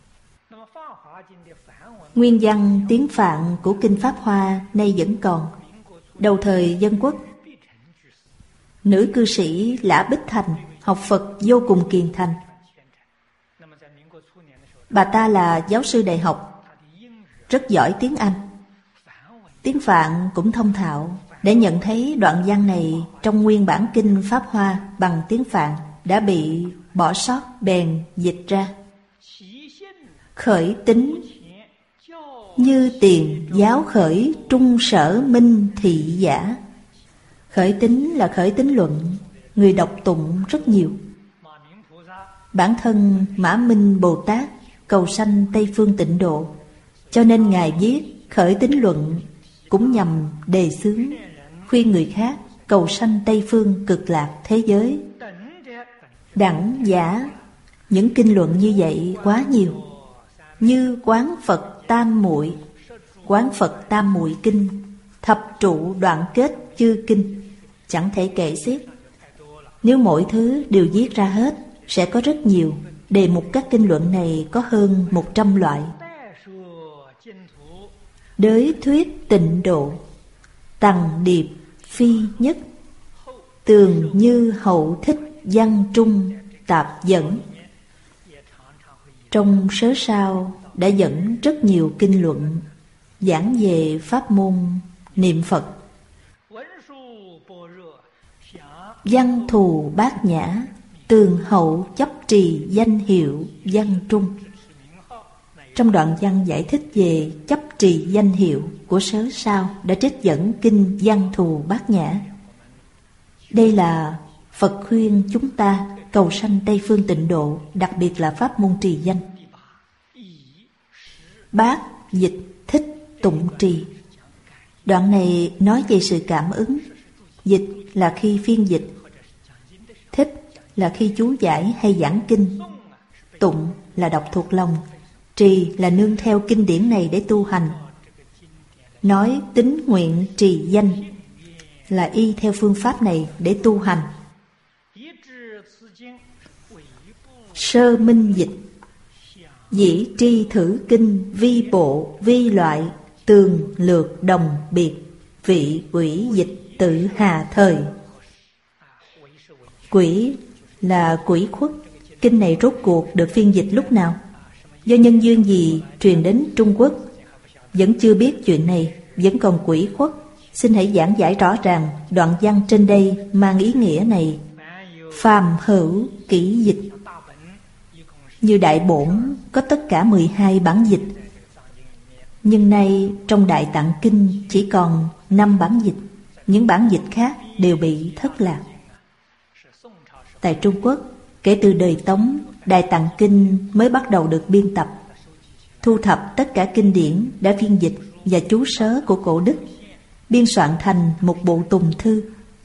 Nguyên văn tiếng Phạn của Kinh Pháp Hoa nay vẫn còn. Đầu thời Dân Quốc, nữ cư sĩ Lã Bích Thành học Phật vô cùng kiền thành. Bà ta là giáo sư đại học, rất giỏi tiếng Anh. Tiếng Phạn cũng thông thạo. Để nhận thấy đoạn văn này trong nguyên bản Kinh Pháp Hoa bằng tiếng Phạn đã bị bỏ sót, bèn dịch ra. Khởi tính như tiền giáo khởi trung sở minh thị giả. Khởi tính là khởi tính luận, người đọc tụng rất nhiều. Bản thân Mã Minh Bồ Tát cầu sanh Tây Phương Tịnh Độ, cho nên Ngài viết khởi tính luận cũng nhằm đề xướng, khuyên người khác cầu sanh Tây Phương Cực Lạc thế giới. Đẳng giả những kinh luận như vậy quá nhiều, như Quán Phật Tam Muội, Quán Phật Tam Muội Kinh, Thập Trụ Đoạn Kết Chư Kinh, chẳng thể kể xiết. Nếu mỗi thứ đều viết ra hết, sẽ có rất nhiều. Đề mục các kinh luận này có hơn 100 loại. Đới thuyết tịnh độ, tằng điệp phi nhất, tường như hậu thích văn trung tạp dẫn. Trong sớ sao đã dẫn rất nhiều kinh luận giảng về pháp môn niệm Phật. Văn thù bát nhã, tường hậu chấp trì danh hiệu văn trung. Trong đoạn văn giải thích về chấp trì danh hiệu của sớ sao đã trích dẫn kinh Văn Thù Bát Nhã. Đây là Phật khuyên chúng ta cầu sanh Tây Phương Tịnh Độ, đặc biệt là pháp môn trì danh. Bát dịch thích tụng trì. Đoạn này nói về sự cảm ứng. Dịch là khi phiên dịch, thích là khi chú giải hay giảng kinh, tụng là đọc thuộc lòng, trì là nương theo kinh điển này để tu hành. Nói tín nguyện trì danh là y theo phương pháp này để tu hành. Sơ minh dịch, dĩ tri thử kinh vi bộ vi loại, tường lược đồng biệt, vị quỷ dịch tự hà thời. Quỷ là quỷ khuất. Kinh này rốt cuộc được phiên dịch lúc nào? Do nhân duyên gì truyền đến Trung Quốc? Vẫn chưa biết chuyện này, vẫn còn quỷ khuất. Xin hãy giảng giải rõ ràng đoạn văn trên đây mang ý nghĩa này. Phàm hữu kỹ dịch. Như Đại Bổn có tất cả 12 bản dịch, nhưng nay trong Đại Tạng Kinh chỉ còn 5 bản dịch. Những bản dịch khác đều bị thất lạc. Tại Trung Quốc, kể từ đời Tống, Đại Tạng Kinh mới bắt đầu được biên tập, thu thập tất cả kinh điển đã phiên dịch và chú sớ của cổ đức, biên soạn thành một bộ tùng thư.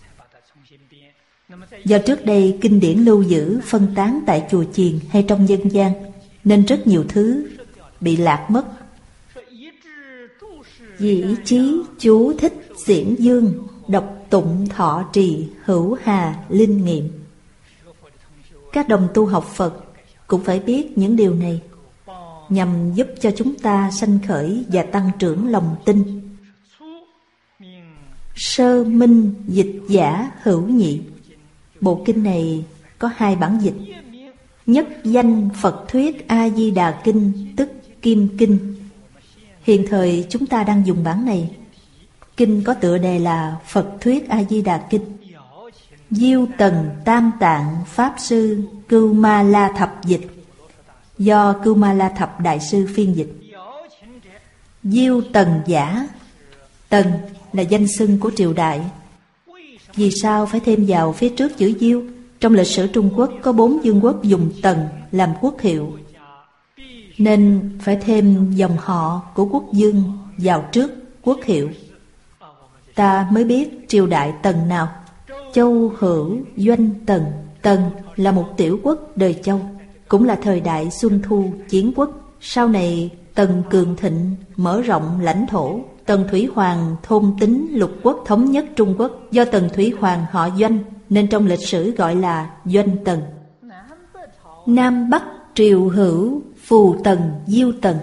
Do trước đây kinh điển lưu giữ phân tán tại chùa chiền hay trong dân gian, nên rất nhiều thứ bị lạc mất. Dĩ chí chú thích diễn dương, đọc tụng thọ trì hữu hà linh nghiệm. Các đồng tu học Phật cũng phải biết những điều này, nhằm giúp cho chúng ta sanh khởi và tăng trưởng lòng tin. Sơ minh dịch giả hữu nhị. Bộ kinh này có 2 bản dịch. Nhất danh Phật thuyết A-di-đà kinh, tức Kim Kinh. Hiện thời chúng ta đang dùng bản này. Kinh có tựa đề là Phật thuyết A-di-đà kinh. Diêu Tần Tam Tạng Pháp Sư Cưu Ma La Thập dịch, do Cưu Ma La Thập Đại Sư phiên dịch. Diêu Tần giả. Tần là danh xưng của triều đại. Vì sao phải thêm vào phía trước chữ Diêu? Trong lịch sử Trung Quốc có 4 vương quốc dùng Tần làm quốc hiệu, nên phải thêm dòng họ của quốc vương vào trước quốc hiệu. Ta mới biết triều đại Tần nào. Châu Hữu Doanh Tần. Tần là một tiểu quốc đời Châu, cũng là thời đại Xuân Thu chiến quốc. Sau này Tần cường thịnh, mở rộng lãnh thổ, Tần Thủy Hoàng thôn tính lục quốc thống nhất Trung Quốc. Do Tần Thủy Hoàng họ Doanh nên trong lịch sử gọi là Doanh Tần. Nam Bắc triều hữu Phù Tần Diêu Tần.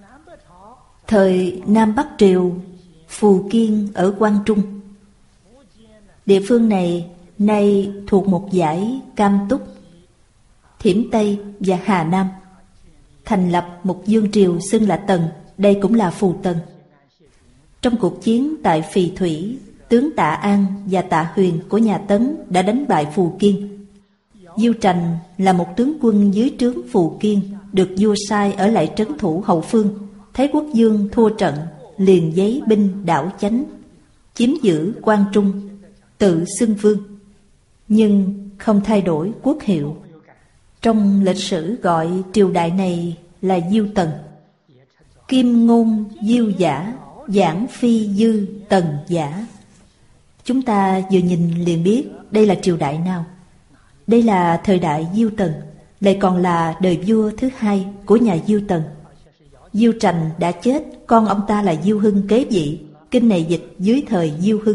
Thời Nam Bắc triều, Phù Kiên ở Quang Trung. Địa phương này nay thuộc một dải Cam Túc, Thiểm Tây và Hà Nam. Thành lập một vương triều xưng là Tần, đây cũng là Phù Tần. Trong cuộc chiến tại Phì Thủy, tướng Tạ An và Tạ Huyền của nhà Tấn đã đánh bại Phù Kiên. Diêu Trành là một tướng quân dưới trướng Phù Kiên, được vua sai ở lại trấn thủ hậu phương. Thấy quốc vương thua trận, liền giấy binh đảo Chánh, chiếm giữ Quang Trung, tự xưng vương, nhưng không thay đổi quốc hiệu. Trong lịch sử gọi triều đại này là Diêu Tần. Kim ngôn diêu giả, giảng phi dư tần giả. Chúng ta vừa nhìn liền biết đây là triều đại nào. Đây là thời đại Diêu Tần, lại còn là đời vua thứ hai của nhà Diêu Tần. Diêu Trành đã chết, con ông ta là Diêu Hưng kế vị. Kinh này dịch dưới thời Diêu Hưng.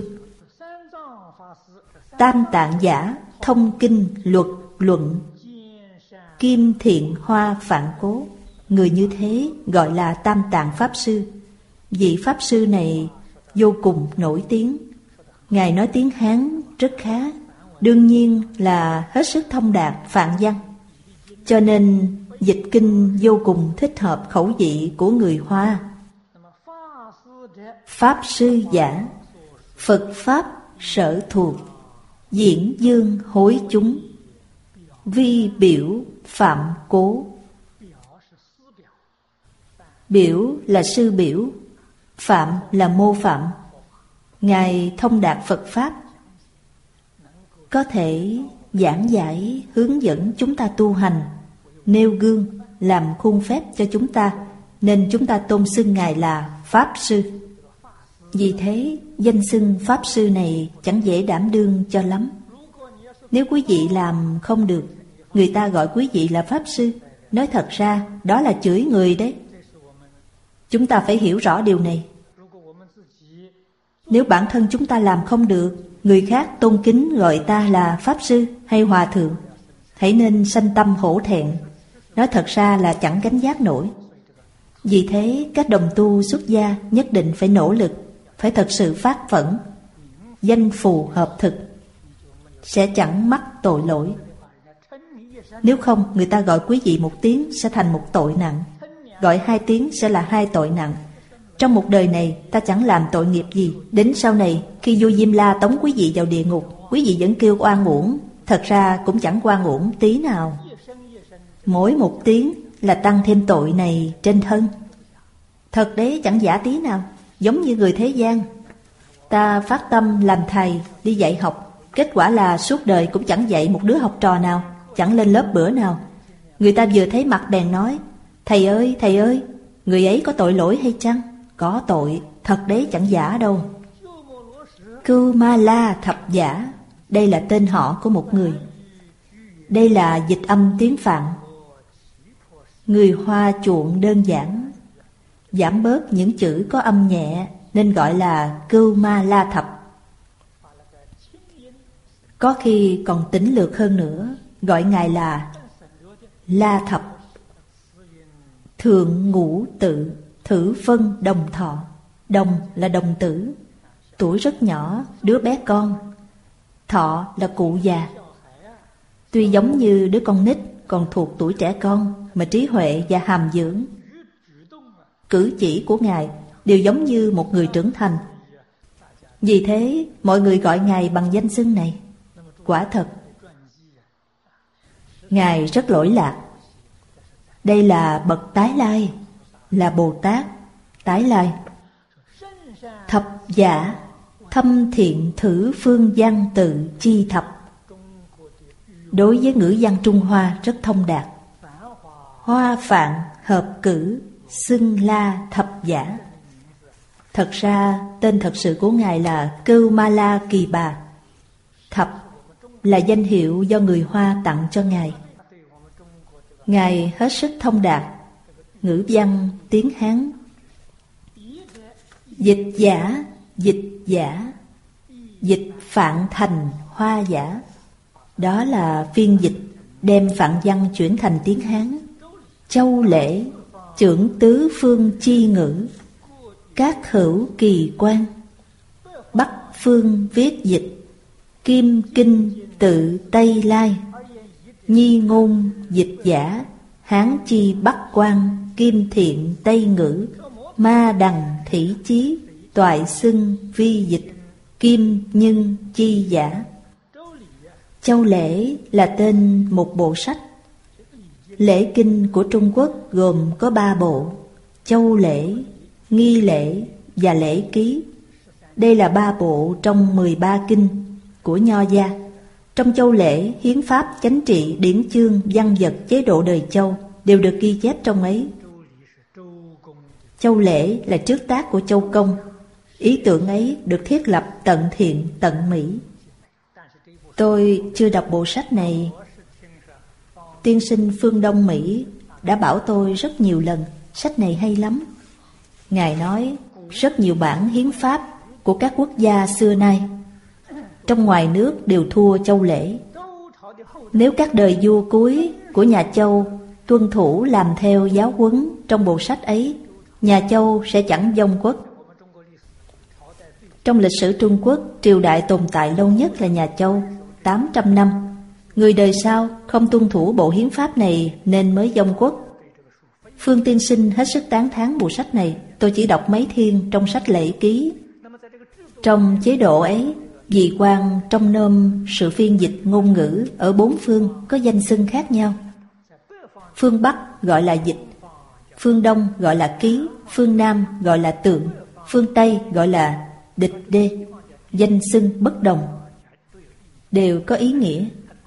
Tam Tạng giả, thông kinh luật luận, kim thiện hoa phản cố. Người như thế gọi là Tam Tạng Pháp Sư. Vị Pháp Sư này vô cùng nổi tiếng. Ngài nói tiếng Hán rất khá, đương nhiên là hết sức thông đạt phạn văn, cho nên dịch kinh vô cùng thích hợp khẩu vị của người Hoa. Pháp Sư giả, Phật Pháp sở thuộc, diễn dương hối chúng, vi biểu phạm cố. Biểu là sư biểu, phạm là mô phạm. Ngài thông đạt Phật Pháp, có thể giảng giải hướng dẫn chúng ta tu hành, nêu gương làm khuôn phép cho chúng ta, nên chúng ta tôn xưng Ngài là Pháp Sư. Vì thế danh xưng Pháp Sư này chẳng dễ đảm đương cho lắm. Nếu quý vị làm không được, người ta gọi quý vị là Pháp Sư, nói thật ra đó là chửi người đấy. Chúng ta phải hiểu rõ điều này. Nếu bản thân chúng ta làm không được, người khác tôn kính gọi ta là Pháp Sư hay Hòa Thượng, hãy nên sanh tâm hổ thẹn, nói thật ra là chẳng gánh vác nổi. Vì thế các đồng tu xuất gia nhất định phải nỗ lực, phải thật sự phát phẫn, danh phù hợp thực, sẽ chẳng mắc tội lỗi. Nếu không, người ta gọi quý vị một tiếng sẽ thành một tội nặng, gọi hai tiếng sẽ là hai tội nặng. Trong một đời này ta chẳng làm tội nghiệp gì, đến sau này khi vua Diêm La tống quý vị vào địa ngục, quý vị vẫn kêu oan uổng, thật ra cũng chẳng oan uổng tí nào. Mỗi một tiếng là tăng thêm tội này trên thân. Thật đấy, chẳng giả tí nào, giống như người thế gian. Ta phát tâm làm thầy, đi dạy học, kết quả là suốt đời cũng chẳng dạy một đứa học trò nào, chẳng lên lớp bữa nào. Người ta vừa thấy mặt bèn nói, thầy ơi, người ấy có tội lỗi hay chăng? Có tội, thật đấy, chẳng giả đâu. Cưu Ma La Thập Giả, đây là tên họ của một người. Đây là dịch âm tiếng Phạn. Người Hoa chuộng đơn giản, giảm bớt những chữ có âm nhẹ nên gọi là Cưu Ma La Thập. Có khi còn tính lược hơn nữa, gọi Ngài là La Thập. Thượng ngũ tự, thử phân đồng thọ. Đồng là đồng tử, tuổi rất nhỏ, đứa bé con. Thọ là cụ già. Tuy giống như đứa con nít, còn thuộc tuổi trẻ con, mà trí huệ và hàm dưỡng. Cử chỉ của Ngài đều giống như một người trưởng thành. Vì thế mọi người gọi Ngài bằng danh xưng này. Quả thật Ngài rất lỗi lạc. Đây là bậc tái lai, là Bồ Tát tái lai. Thập giả, thâm thiện thử phương văn tự chi thập. Đối với ngữ văn Trung Hoa rất thông đạt. Hoa phạn hợp cử, xưng la thập giả. Thật ra tên thật sự của Ngài là Cưu Ma La Kỳ Bà. Thập là danh hiệu do người Hoa tặng cho Ngài. Ngài hết sức thông đạt ngữ văn tiếng Hán. Dịch giả, dịch giả, dịch Phạn thành Hoa giả. Đó là phiên dịch đem Phạn văn chuyển thành tiếng Hán. Châu lễ, chưởng tứ phương chi ngữ, các hữu kỳ quan. Bắc phương viết dịch, kim kinh tự Tây Lai. Nhi ngôn dịch giả, Hán chi Bắc quan, kim thiện Tây ngữ. Ma đằng thỉ chí, toại xưng vi dịch, kim nhân chi giả. Châu lễ là tên một bộ sách. Lễ kinh của Trung Quốc gồm có 3 bộ: châu lễ, nghi lễ và lễ ký. Đây là 3 bộ trong 13 kinh của Nho gia. Trong châu lễ, hiến pháp, chánh trị, điển chương, văn vật, chế độ đời Châu đều được ghi chép trong ấy. Châu lễ là trước tác của Châu Công. Ý tưởng ấy được thiết lập tận thiện tận mỹ. Tôi chưa đọc bộ sách này. Tiên sinh phương Đông Mỹ đã bảo tôi rất nhiều lần sách này hay lắm. Ngài nói rất nhiều bản hiến pháp của các quốc gia xưa nay trong ngoài nước đều thua châu lễ. Nếu các đời vua cuối của nhà Châu tuân thủ làm theo giáo huấn trong bộ sách ấy, nhà Châu sẽ chẳng vong quốc. Trong lịch sử Trung Quốc, triều đại tồn tại lâu nhất là nhà Châu, 800 năm. Người đời sau không tuân thủ bộ hiến pháp này nên mới vong quốc. Phương tiên sinh hết sức tán thán bộ sách này. Tôi chỉ đọc mấy thiên trong sách lễ ký. Trong chế độ ấy, vị quan trông nom sự phiên dịch ngôn ngữ ở 4 phương có danh xưng khác nhau. Phương Bắc gọi là dịch, phương Đông gọi là ký, phương Nam gọi là tượng, phương Tây gọi là địch đê. Danh xưng bất đồng, đều có ý nghĩa,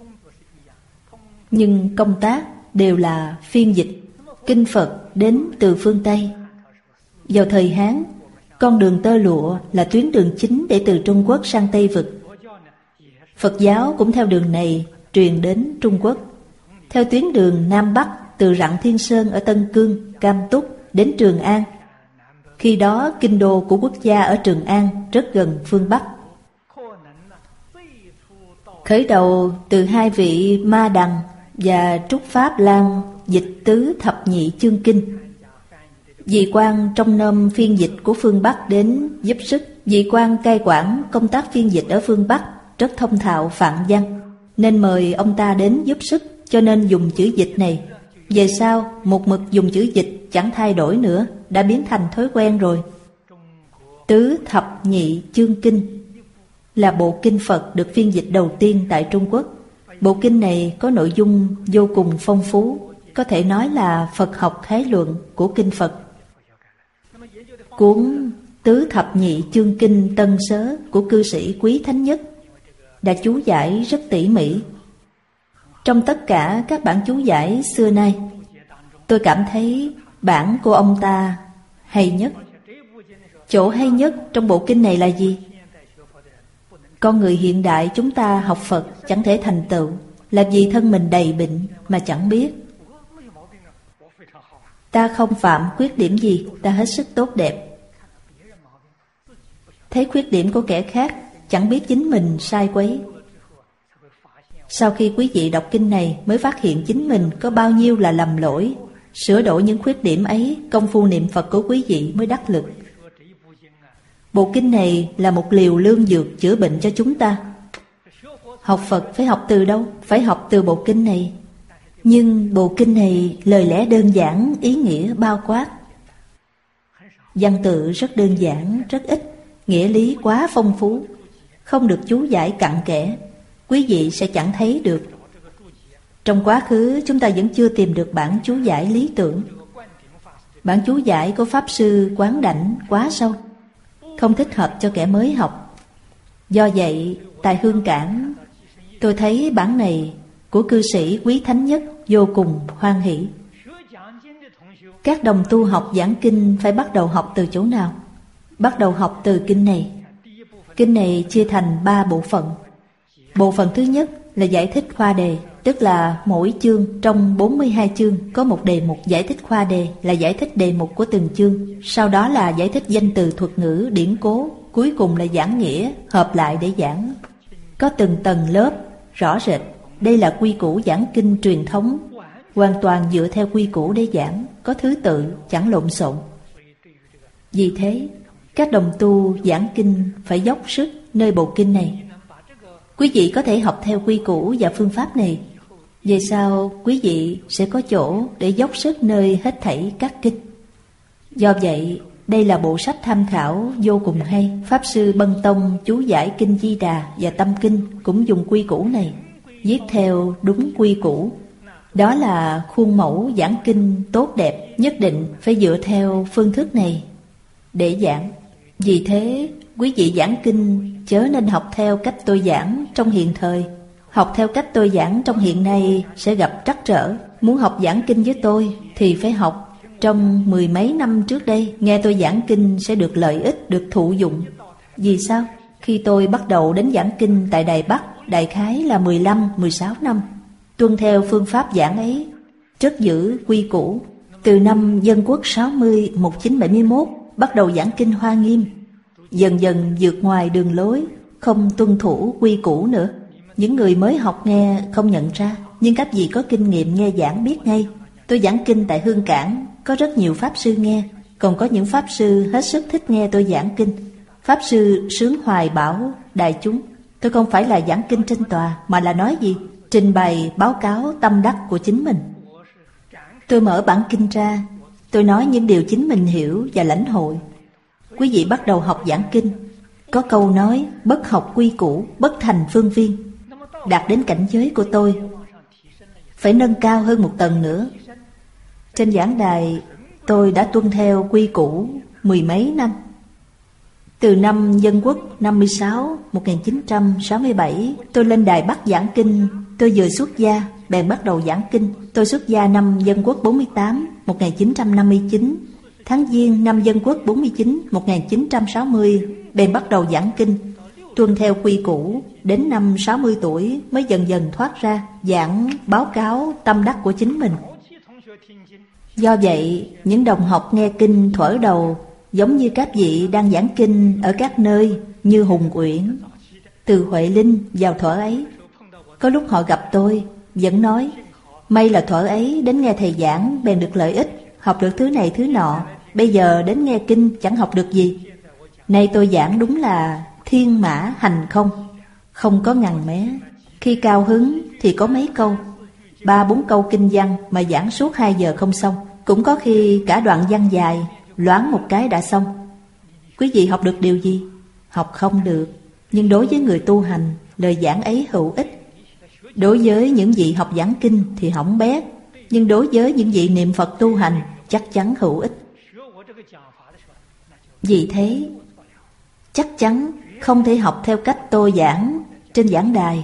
nhưng công tác đều là phiên dịch kinh Phật đến từ phương Tây. Vào thời Hán, con đường tơ lụa là tuyến đường chính để từ Trung Quốc sang Tây Vực. Phật giáo cũng theo đường này truyền đến Trung Quốc. Theo tuyến đường Nam Bắc từ Rặng Thiên Sơn ở Tân Cương, Cam Túc đến Trường An. Khi đó kinh đô của quốc gia ở Trường An rất gần phương Bắc. Khởi đầu từ 2 vị Ma Đằng và Trúc Pháp Lan dịch tứ thập nhị chương kinh. Vị quan trong nom phiên dịch của phương Bắc đến giúp sức. Vị quan cai quản công tác phiên dịch ở phương Bắc rất thông thạo Phạn văn, nên mời ông ta đến giúp sức, cho nên dùng chữ dịch này. Về sau một mực dùng chữ dịch chẳng thay đổi nữa, đã biến thành thói quen rồi. Tứ thập nhị chương kinh là bộ kinh Phật được phiên dịch đầu tiên tại Trung Quốc. Bộ kinh này có nội dung vô cùng phong phú, có thể nói là Phật học khái luận của kinh Phật. Cuốn Tứ thập nhị chương kinh Tân Sớ của cư sĩ Quý Thánh Nhất đã chú giải rất tỉ mỉ. Trong tất cả các bản chú giải xưa nay, tôi cảm thấy bản của ông ta hay nhất. Chỗ hay nhất trong bộ kinh này là gì? Con người hiện đại chúng ta học Phật chẳng thể thành tựu, làm gì thân mình đầy bệnh mà chẳng biết. Ta không phạm khuyết điểm gì, ta hết sức tốt đẹp. Thấy khuyết điểm của kẻ khác, chẳng biết chính mình sai quấy. Sau khi quý vị đọc kinh này mới phát hiện chính mình có bao nhiêu là lầm lỗi. Sửa đổi những khuyết điểm ấy, công phu niệm Phật của quý vị mới đắc lực. Bộ kinh này là một liều lương dược chữa bệnh cho chúng ta. Học Phật phải học từ đâu? Phải học từ bộ kinh này. Nhưng bộ kinh này lời lẽ đơn giản, ý nghĩa bao quát. Văn tự rất đơn giản, rất ít, nghĩa lý quá phong phú, không được chú giải cặn kẽ, quý vị sẽ chẳng thấy được. Trong quá khứ chúng ta vẫn chưa tìm được bản chú giải lý tưởng. Bản chú giải của Pháp Sư Quán Đảnh quá sâu, không thích hợp cho kẻ mới học. Do vậy, tại Hương Cảng, tôi thấy bản này của cư sĩ Quý Thánh Nhất vô cùng hoan hỷ. Các đồng tu học giảng kinh phải bắt đầu học từ chỗ nào? Bắt đầu học từ kinh này. Kinh này chia thành 3 bộ phận. Bộ phận thứ nhất là giải thích khoa đề, tức là mỗi chương trong 42 chương có một đề mục giải thích khoa đề là giải thích đề mục của từng chương, sau đó là giải thích danh từ thuật ngữ, điển cố, cuối cùng là giảng nghĩa, hợp lại để giảng. Có từng tầng lớp, rõ rệt. Đây là quy củ giảng kinh truyền thống, hoàn toàn dựa theo quy củ để giảng, có thứ tự, chẳng lộn xộn. Vì thế, các đồng tu giảng kinh phải dốc sức nơi bộ kinh này. Quý vị có thể học theo quy củ và phương pháp này. Về sau, quý vị sẽ có chỗ để dốc sức nơi hết thảy các kinh. Do vậy, đây là bộ sách tham khảo vô cùng hay. Pháp Sư Bân Tông chú giải Kinh Di Đà và Tâm Kinh cũng dùng quy củ này, viết theo đúng quy củ. Đó là khuôn mẫu giảng kinh tốt đẹp, nhất định phải dựa theo phương thức này để giảng. Vì thế, quý vị giảng kinh chớ nên học theo cách tôi giảng trong hiện thời. Học theo cách tôi giảng trong hiện nay sẽ gặp trắc trở. Muốn học giảng kinh với tôi thì phải học trong 10 mấy năm trước đây. Nghe tôi giảng kinh sẽ được lợi ích, được thụ dụng. Vì sao? Khi tôi bắt đầu đến giảng kinh tại Đài Bắc, đại khái là 15-16 năm, tuân theo phương pháp giảng ấy, rất giữ quy củ. Từ năm Dân Quốc 60, 1971, bắt đầu giảng kinh Hoa Nghiêm. Dần dần vượt ngoài đường lối, không tuân thủ quy củ nữa. Những người mới học nghe không nhận ra, nhưng các vị có kinh nghiệm nghe giảng biết ngay. Tôi giảng kinh tại Hương Cảng, có rất nhiều pháp sư nghe, còn có những pháp sư hết sức thích nghe tôi giảng kinh. Pháp sư Sướng Hoài bảo đại chúng, tôi không phải là giảng kinh trên tòa, mà là nói gì? Trình bày báo cáo tâm đắc của chính mình. Tôi mở bản kinh ra, tôi nói những điều chính mình hiểu và lãnh hội. Quý vị bắt đầu học giảng kinh, có câu nói bất học quy củ, bất thành phương viên. Đạt đến cảnh giới của tôi, phải nâng cao hơn một tầng nữa. Trên giảng đài, tôi đã tuân theo quy củ 10 mấy năm. Từ năm Dân Quốc 56, 1967, tôi lên Đài Bắc giảng kinh. Tôi vừa xuất gia, bèn bắt đầu giảng kinh. Tôi xuất gia năm Dân Quốc 48, 1959. Tháng Giêng năm Dân Quốc 49, 1960, bèn bắt đầu giảng kinh. Tuân theo quy củ, đến năm 60 tuổi mới dần dần thoát ra, giảng báo cáo tâm đắc của chính mình. Do vậy, những đồng học nghe kinh thuở đầu giống như các vị đang giảng kinh ở các nơi như Hùng Uyển, Từ Huệ Linh vào thuở ấy. Có lúc họ gặp tôi, vẫn nói, may là thuở ấy đến nghe thầy giảng bèn được lợi ích, học được thứ này thứ nọ, bây giờ đến nghe kinh chẳng học được gì. Nay tôi giảng đúng là thiên mã hành không, không có ngằn mé. Khi cao hứng thì có mấy câu, 3-4 câu kinh văn mà giảng suốt 2 giờ không xong. Cũng có khi cả đoạn văn dài, loáng một cái đã xong. Quý vị học được điều gì? Học không được. Nhưng đối với người tu hành, lời giảng ấy hữu ích. Đối với những vị học giảng kinh thì hỏng bét, nhưng đối với những vị niệm Phật tu hành chắc chắn hữu ích. Vì thế, chắc chắn không thể học theo cách tôi giảng trên giảng đài.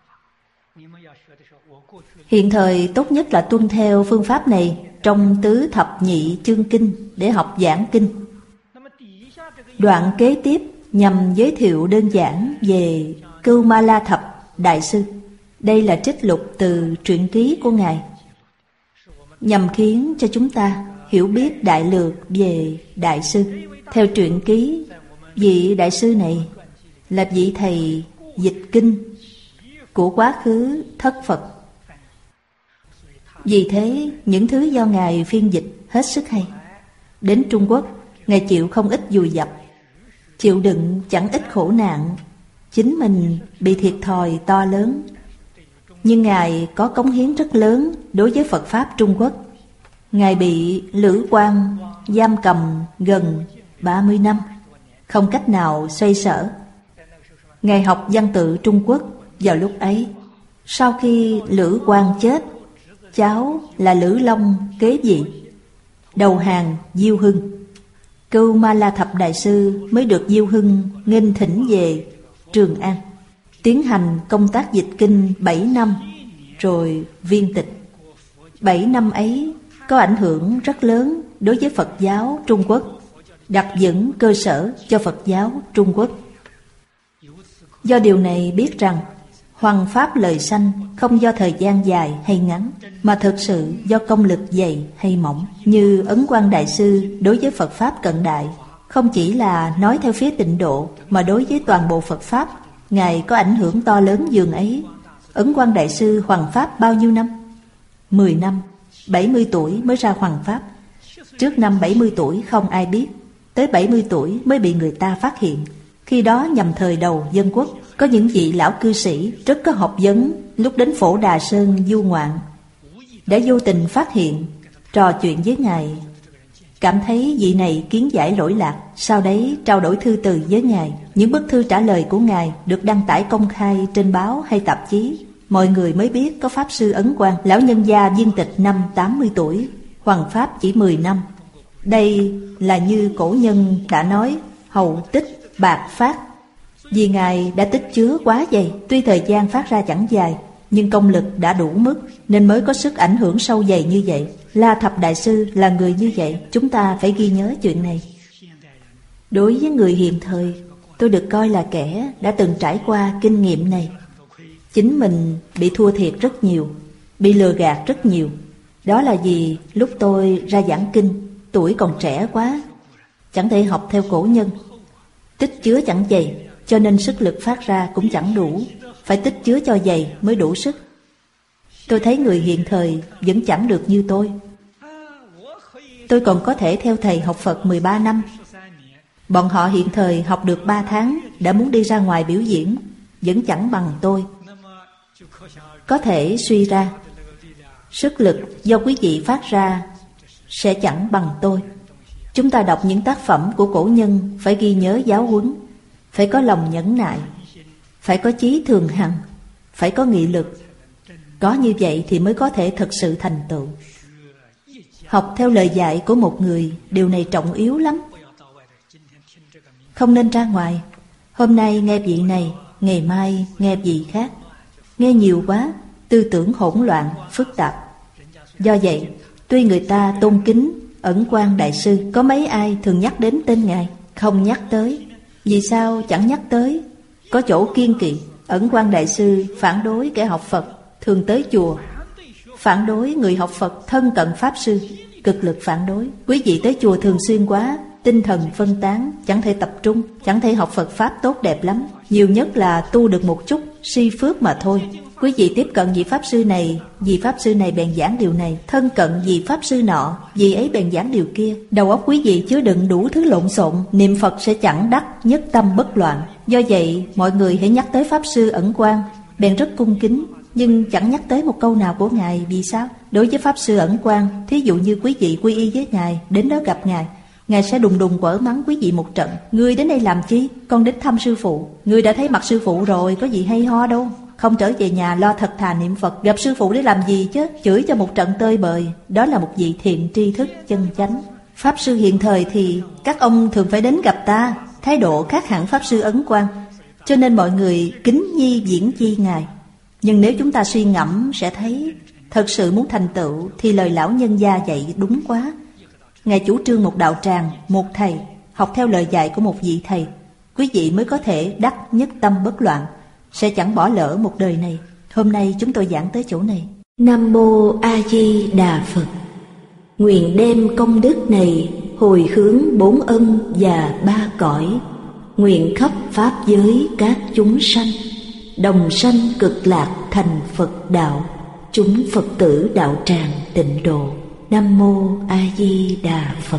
Hiện thời tốt nhất là tuân theo phương pháp này trong tứ thập nhị chương kinh để học giảng kinh. Đoạn kế tiếp nhằm giới thiệu đơn giản về Cưu Ma La Thập Đại Sư. Đây là trích lục từ truyện ký của Ngài, nhằm khiến cho chúng ta hiểu biết đại lược về Đại Sư. Theo truyện ký, vị Đại Sư này là vị thầy dịch kinh của quá khứ thất Phật. Vì thế, những thứ do Ngài phiên dịch hết sức hay. Đến Trung Quốc, Ngài chịu không ít dùi dập, chịu đựng chẳng ít khổ nạn, chính mình bị thiệt thòi to lớn. Nhưng Ngài có cống hiến rất lớn đối với Phật Pháp Trung Quốc. Ngài bị Lữ Quang giam cầm gần 30 năm, không cách nào xoay sở. Ngài học văn tự Trung Quốc vào lúc ấy. Sau khi Lữ Quang chết, cháu là Lữ Long kế vị, đầu hàng Diêu Hưng. Cưu Ma La Thập Đại Sư mới được Diêu Hưng nghênh thỉnh về Trường An, tiến hành công tác dịch kinh 7 năm, rồi viên tịch. 7 năm ấy có ảnh hưởng rất lớn đối với Phật giáo Trung Quốc, đặt vững cơ sở cho Phật giáo Trung Quốc. Do điều này biết rằng Hoằng pháp lời sanh không do thời gian dài hay ngắn, mà thực sự do công lực dày hay mỏng. Như Ấn Quang Đại Sư đối với Phật Pháp cận đại, không chỉ là nói theo phía Tịnh Độ, mà đối với toàn bộ Phật Pháp, Ngài có ảnh hưởng to lớn dường ấy. Ấn Quang Đại Sư hoằng pháp bao nhiêu năm? 10 năm, 70 tuổi mới ra hoằng pháp. Trước năm 70 tuổi không ai biết, tới 70 tuổi mới bị người ta phát hiện. Khi đó nhằm thời đầu dân quốc, có những vị lão cư sĩ rất có học vấn, lúc đến Phổ Đà Sơn du ngoạn, đã vô tình phát hiện, trò chuyện với Ngài, cảm thấy vị này kiến giải lỗi lạc. Sau đấy trao đổi thư từ với Ngài. Những bức thư trả lời của Ngài được đăng tải công khai trên báo hay tạp chí. Mọi người mới biết có Pháp Sư Ấn Quang, lão nhân gia viên tịch năm 80 tuổi, hoằng pháp chỉ 10 năm. Đây là như cổ nhân đã nói, hậu tích bạc phát. Vì Ngài đã tích chứa quá dày, tuy thời gian phát ra chẳng dài, nhưng công lực đã đủ mức, nên mới có sức ảnh hưởng sâu dày như vậy. La Thập Đại Sư là người như vậy, chúng ta phải ghi nhớ chuyện này. Đối với người hiện thời, tôi được coi là kẻ đã từng trải qua kinh nghiệm này. Chính mình bị thua thiệt rất nhiều, bị lừa gạt rất nhiều. Đó là vì lúc tôi ra giảng kinh, tuổi còn trẻ quá, chẳng thể học theo cổ nhân. Tích chứa chẳng dày, cho nên sức lực phát ra cũng chẳng đủ. Phải tích chứa cho dày mới đủ sức. Tôi thấy người hiện thời vẫn chẳng được như tôi. Tôi còn có thể theo thầy học Phật 13 năm. Bọn họ hiện thời học được 3 tháng đã muốn đi ra ngoài biểu diễn, vẫn chẳng bằng tôi. Có thể suy ra, sức lực do quý vị phát ra sẽ chẳng bằng tôi. Chúng ta đọc những tác phẩm của cổ nhân phải ghi nhớ giáo huấn, phải có lòng nhẫn nại, phải có chí thường hằng, phải có nghị lực. Có như vậy thì mới có thể thực sự thành tựu. Học theo lời dạy của một người, điều này trọng yếu lắm. Không nên ra ngoài. Hôm nay nghe vị này, ngày mai nghe vị khác. Nghe nhiều quá, tư tưởng hỗn loạn, phức tạp. Do vậy, tuy người ta tôn kính Ấn Quang Đại Sư, có mấy ai thường nhắc đến tên Ngài? Không nhắc tới. Vì sao chẳng nhắc tới? Có chỗ kiêng kỵ. Ấn Quang Đại Sư phản đối kẻ học Phật, thường tới chùa. Phản đối người học Phật thân cận Pháp Sư, cực lực phản đối. Quý vị tới chùa thường xuyên quá, tinh thần phân tán, chẳng thể tập trung, chẳng thể học Phật Pháp tốt đẹp lắm. Nhiều nhất là tu được một chút, si phước mà thôi. Quý vị tiếp cận vị Pháp Sư này, vị Pháp Sư này bèn giảng điều này, thân cận vị Pháp Sư nọ, vị ấy bèn giảng điều kia. Đầu óc quý vị chứa đựng đủ thứ lộn xộn, niệm Phật sẽ chẳng đắc, nhất tâm bất loạn. Do vậy, mọi người hãy nhắc tới Pháp Sư Ẩn Quang, bèn rất cung kính, nhưng chẳng nhắc tới một câu nào của Ngài. Vì sao? Đối với Pháp Sư Ẩn Quang, thí dụ như quý vị quy y với Ngài, đến đó gặp Ngài, Ngài sẽ đùng đùng quở mắng quý vị một trận. Ngươi đến đây làm chi? Con đến thăm sư phụ. Ngươi đã thấy mặt sư phụ rồi, có gì hay ho đâu. Không trở về nhà lo thật thà niệm Phật, gặp sư phụ để làm gì chứ? Chửi cho một trận tơi bời. Đó là một vị thiện tri thức chân chánh. Pháp Sư hiện thời thì các ông thường phải đến gặp ta, thái độ khác hẳn Pháp Sư Ấn Quang, cho nên mọi người kính nhi viễn chi Ngài. Nhưng nếu chúng ta suy ngẫm sẽ thấy, thật sự muốn thành tựu thì lời lão nhân gia dạy đúng quá. Ngài chủ trương một đạo tràng, một thầy, học theo lời dạy của một vị thầy, quý vị mới có thể đắc nhất tâm bất loạn, sẽ chẳng bỏ lỡ một đời này. Hôm nay chúng tôi giảng tới chỗ này. Nam Mô A Di Đà Phật. Nguyện đem công đức này hồi hướng 4 ân và 3 cõi, nguyện khắp pháp giới các chúng sanh đồng sanh cực lạc thành Phật đạo, chúng Phật tử đạo tràng Tịnh Độ. Nam Mô A Di Đà Phật.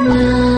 Nam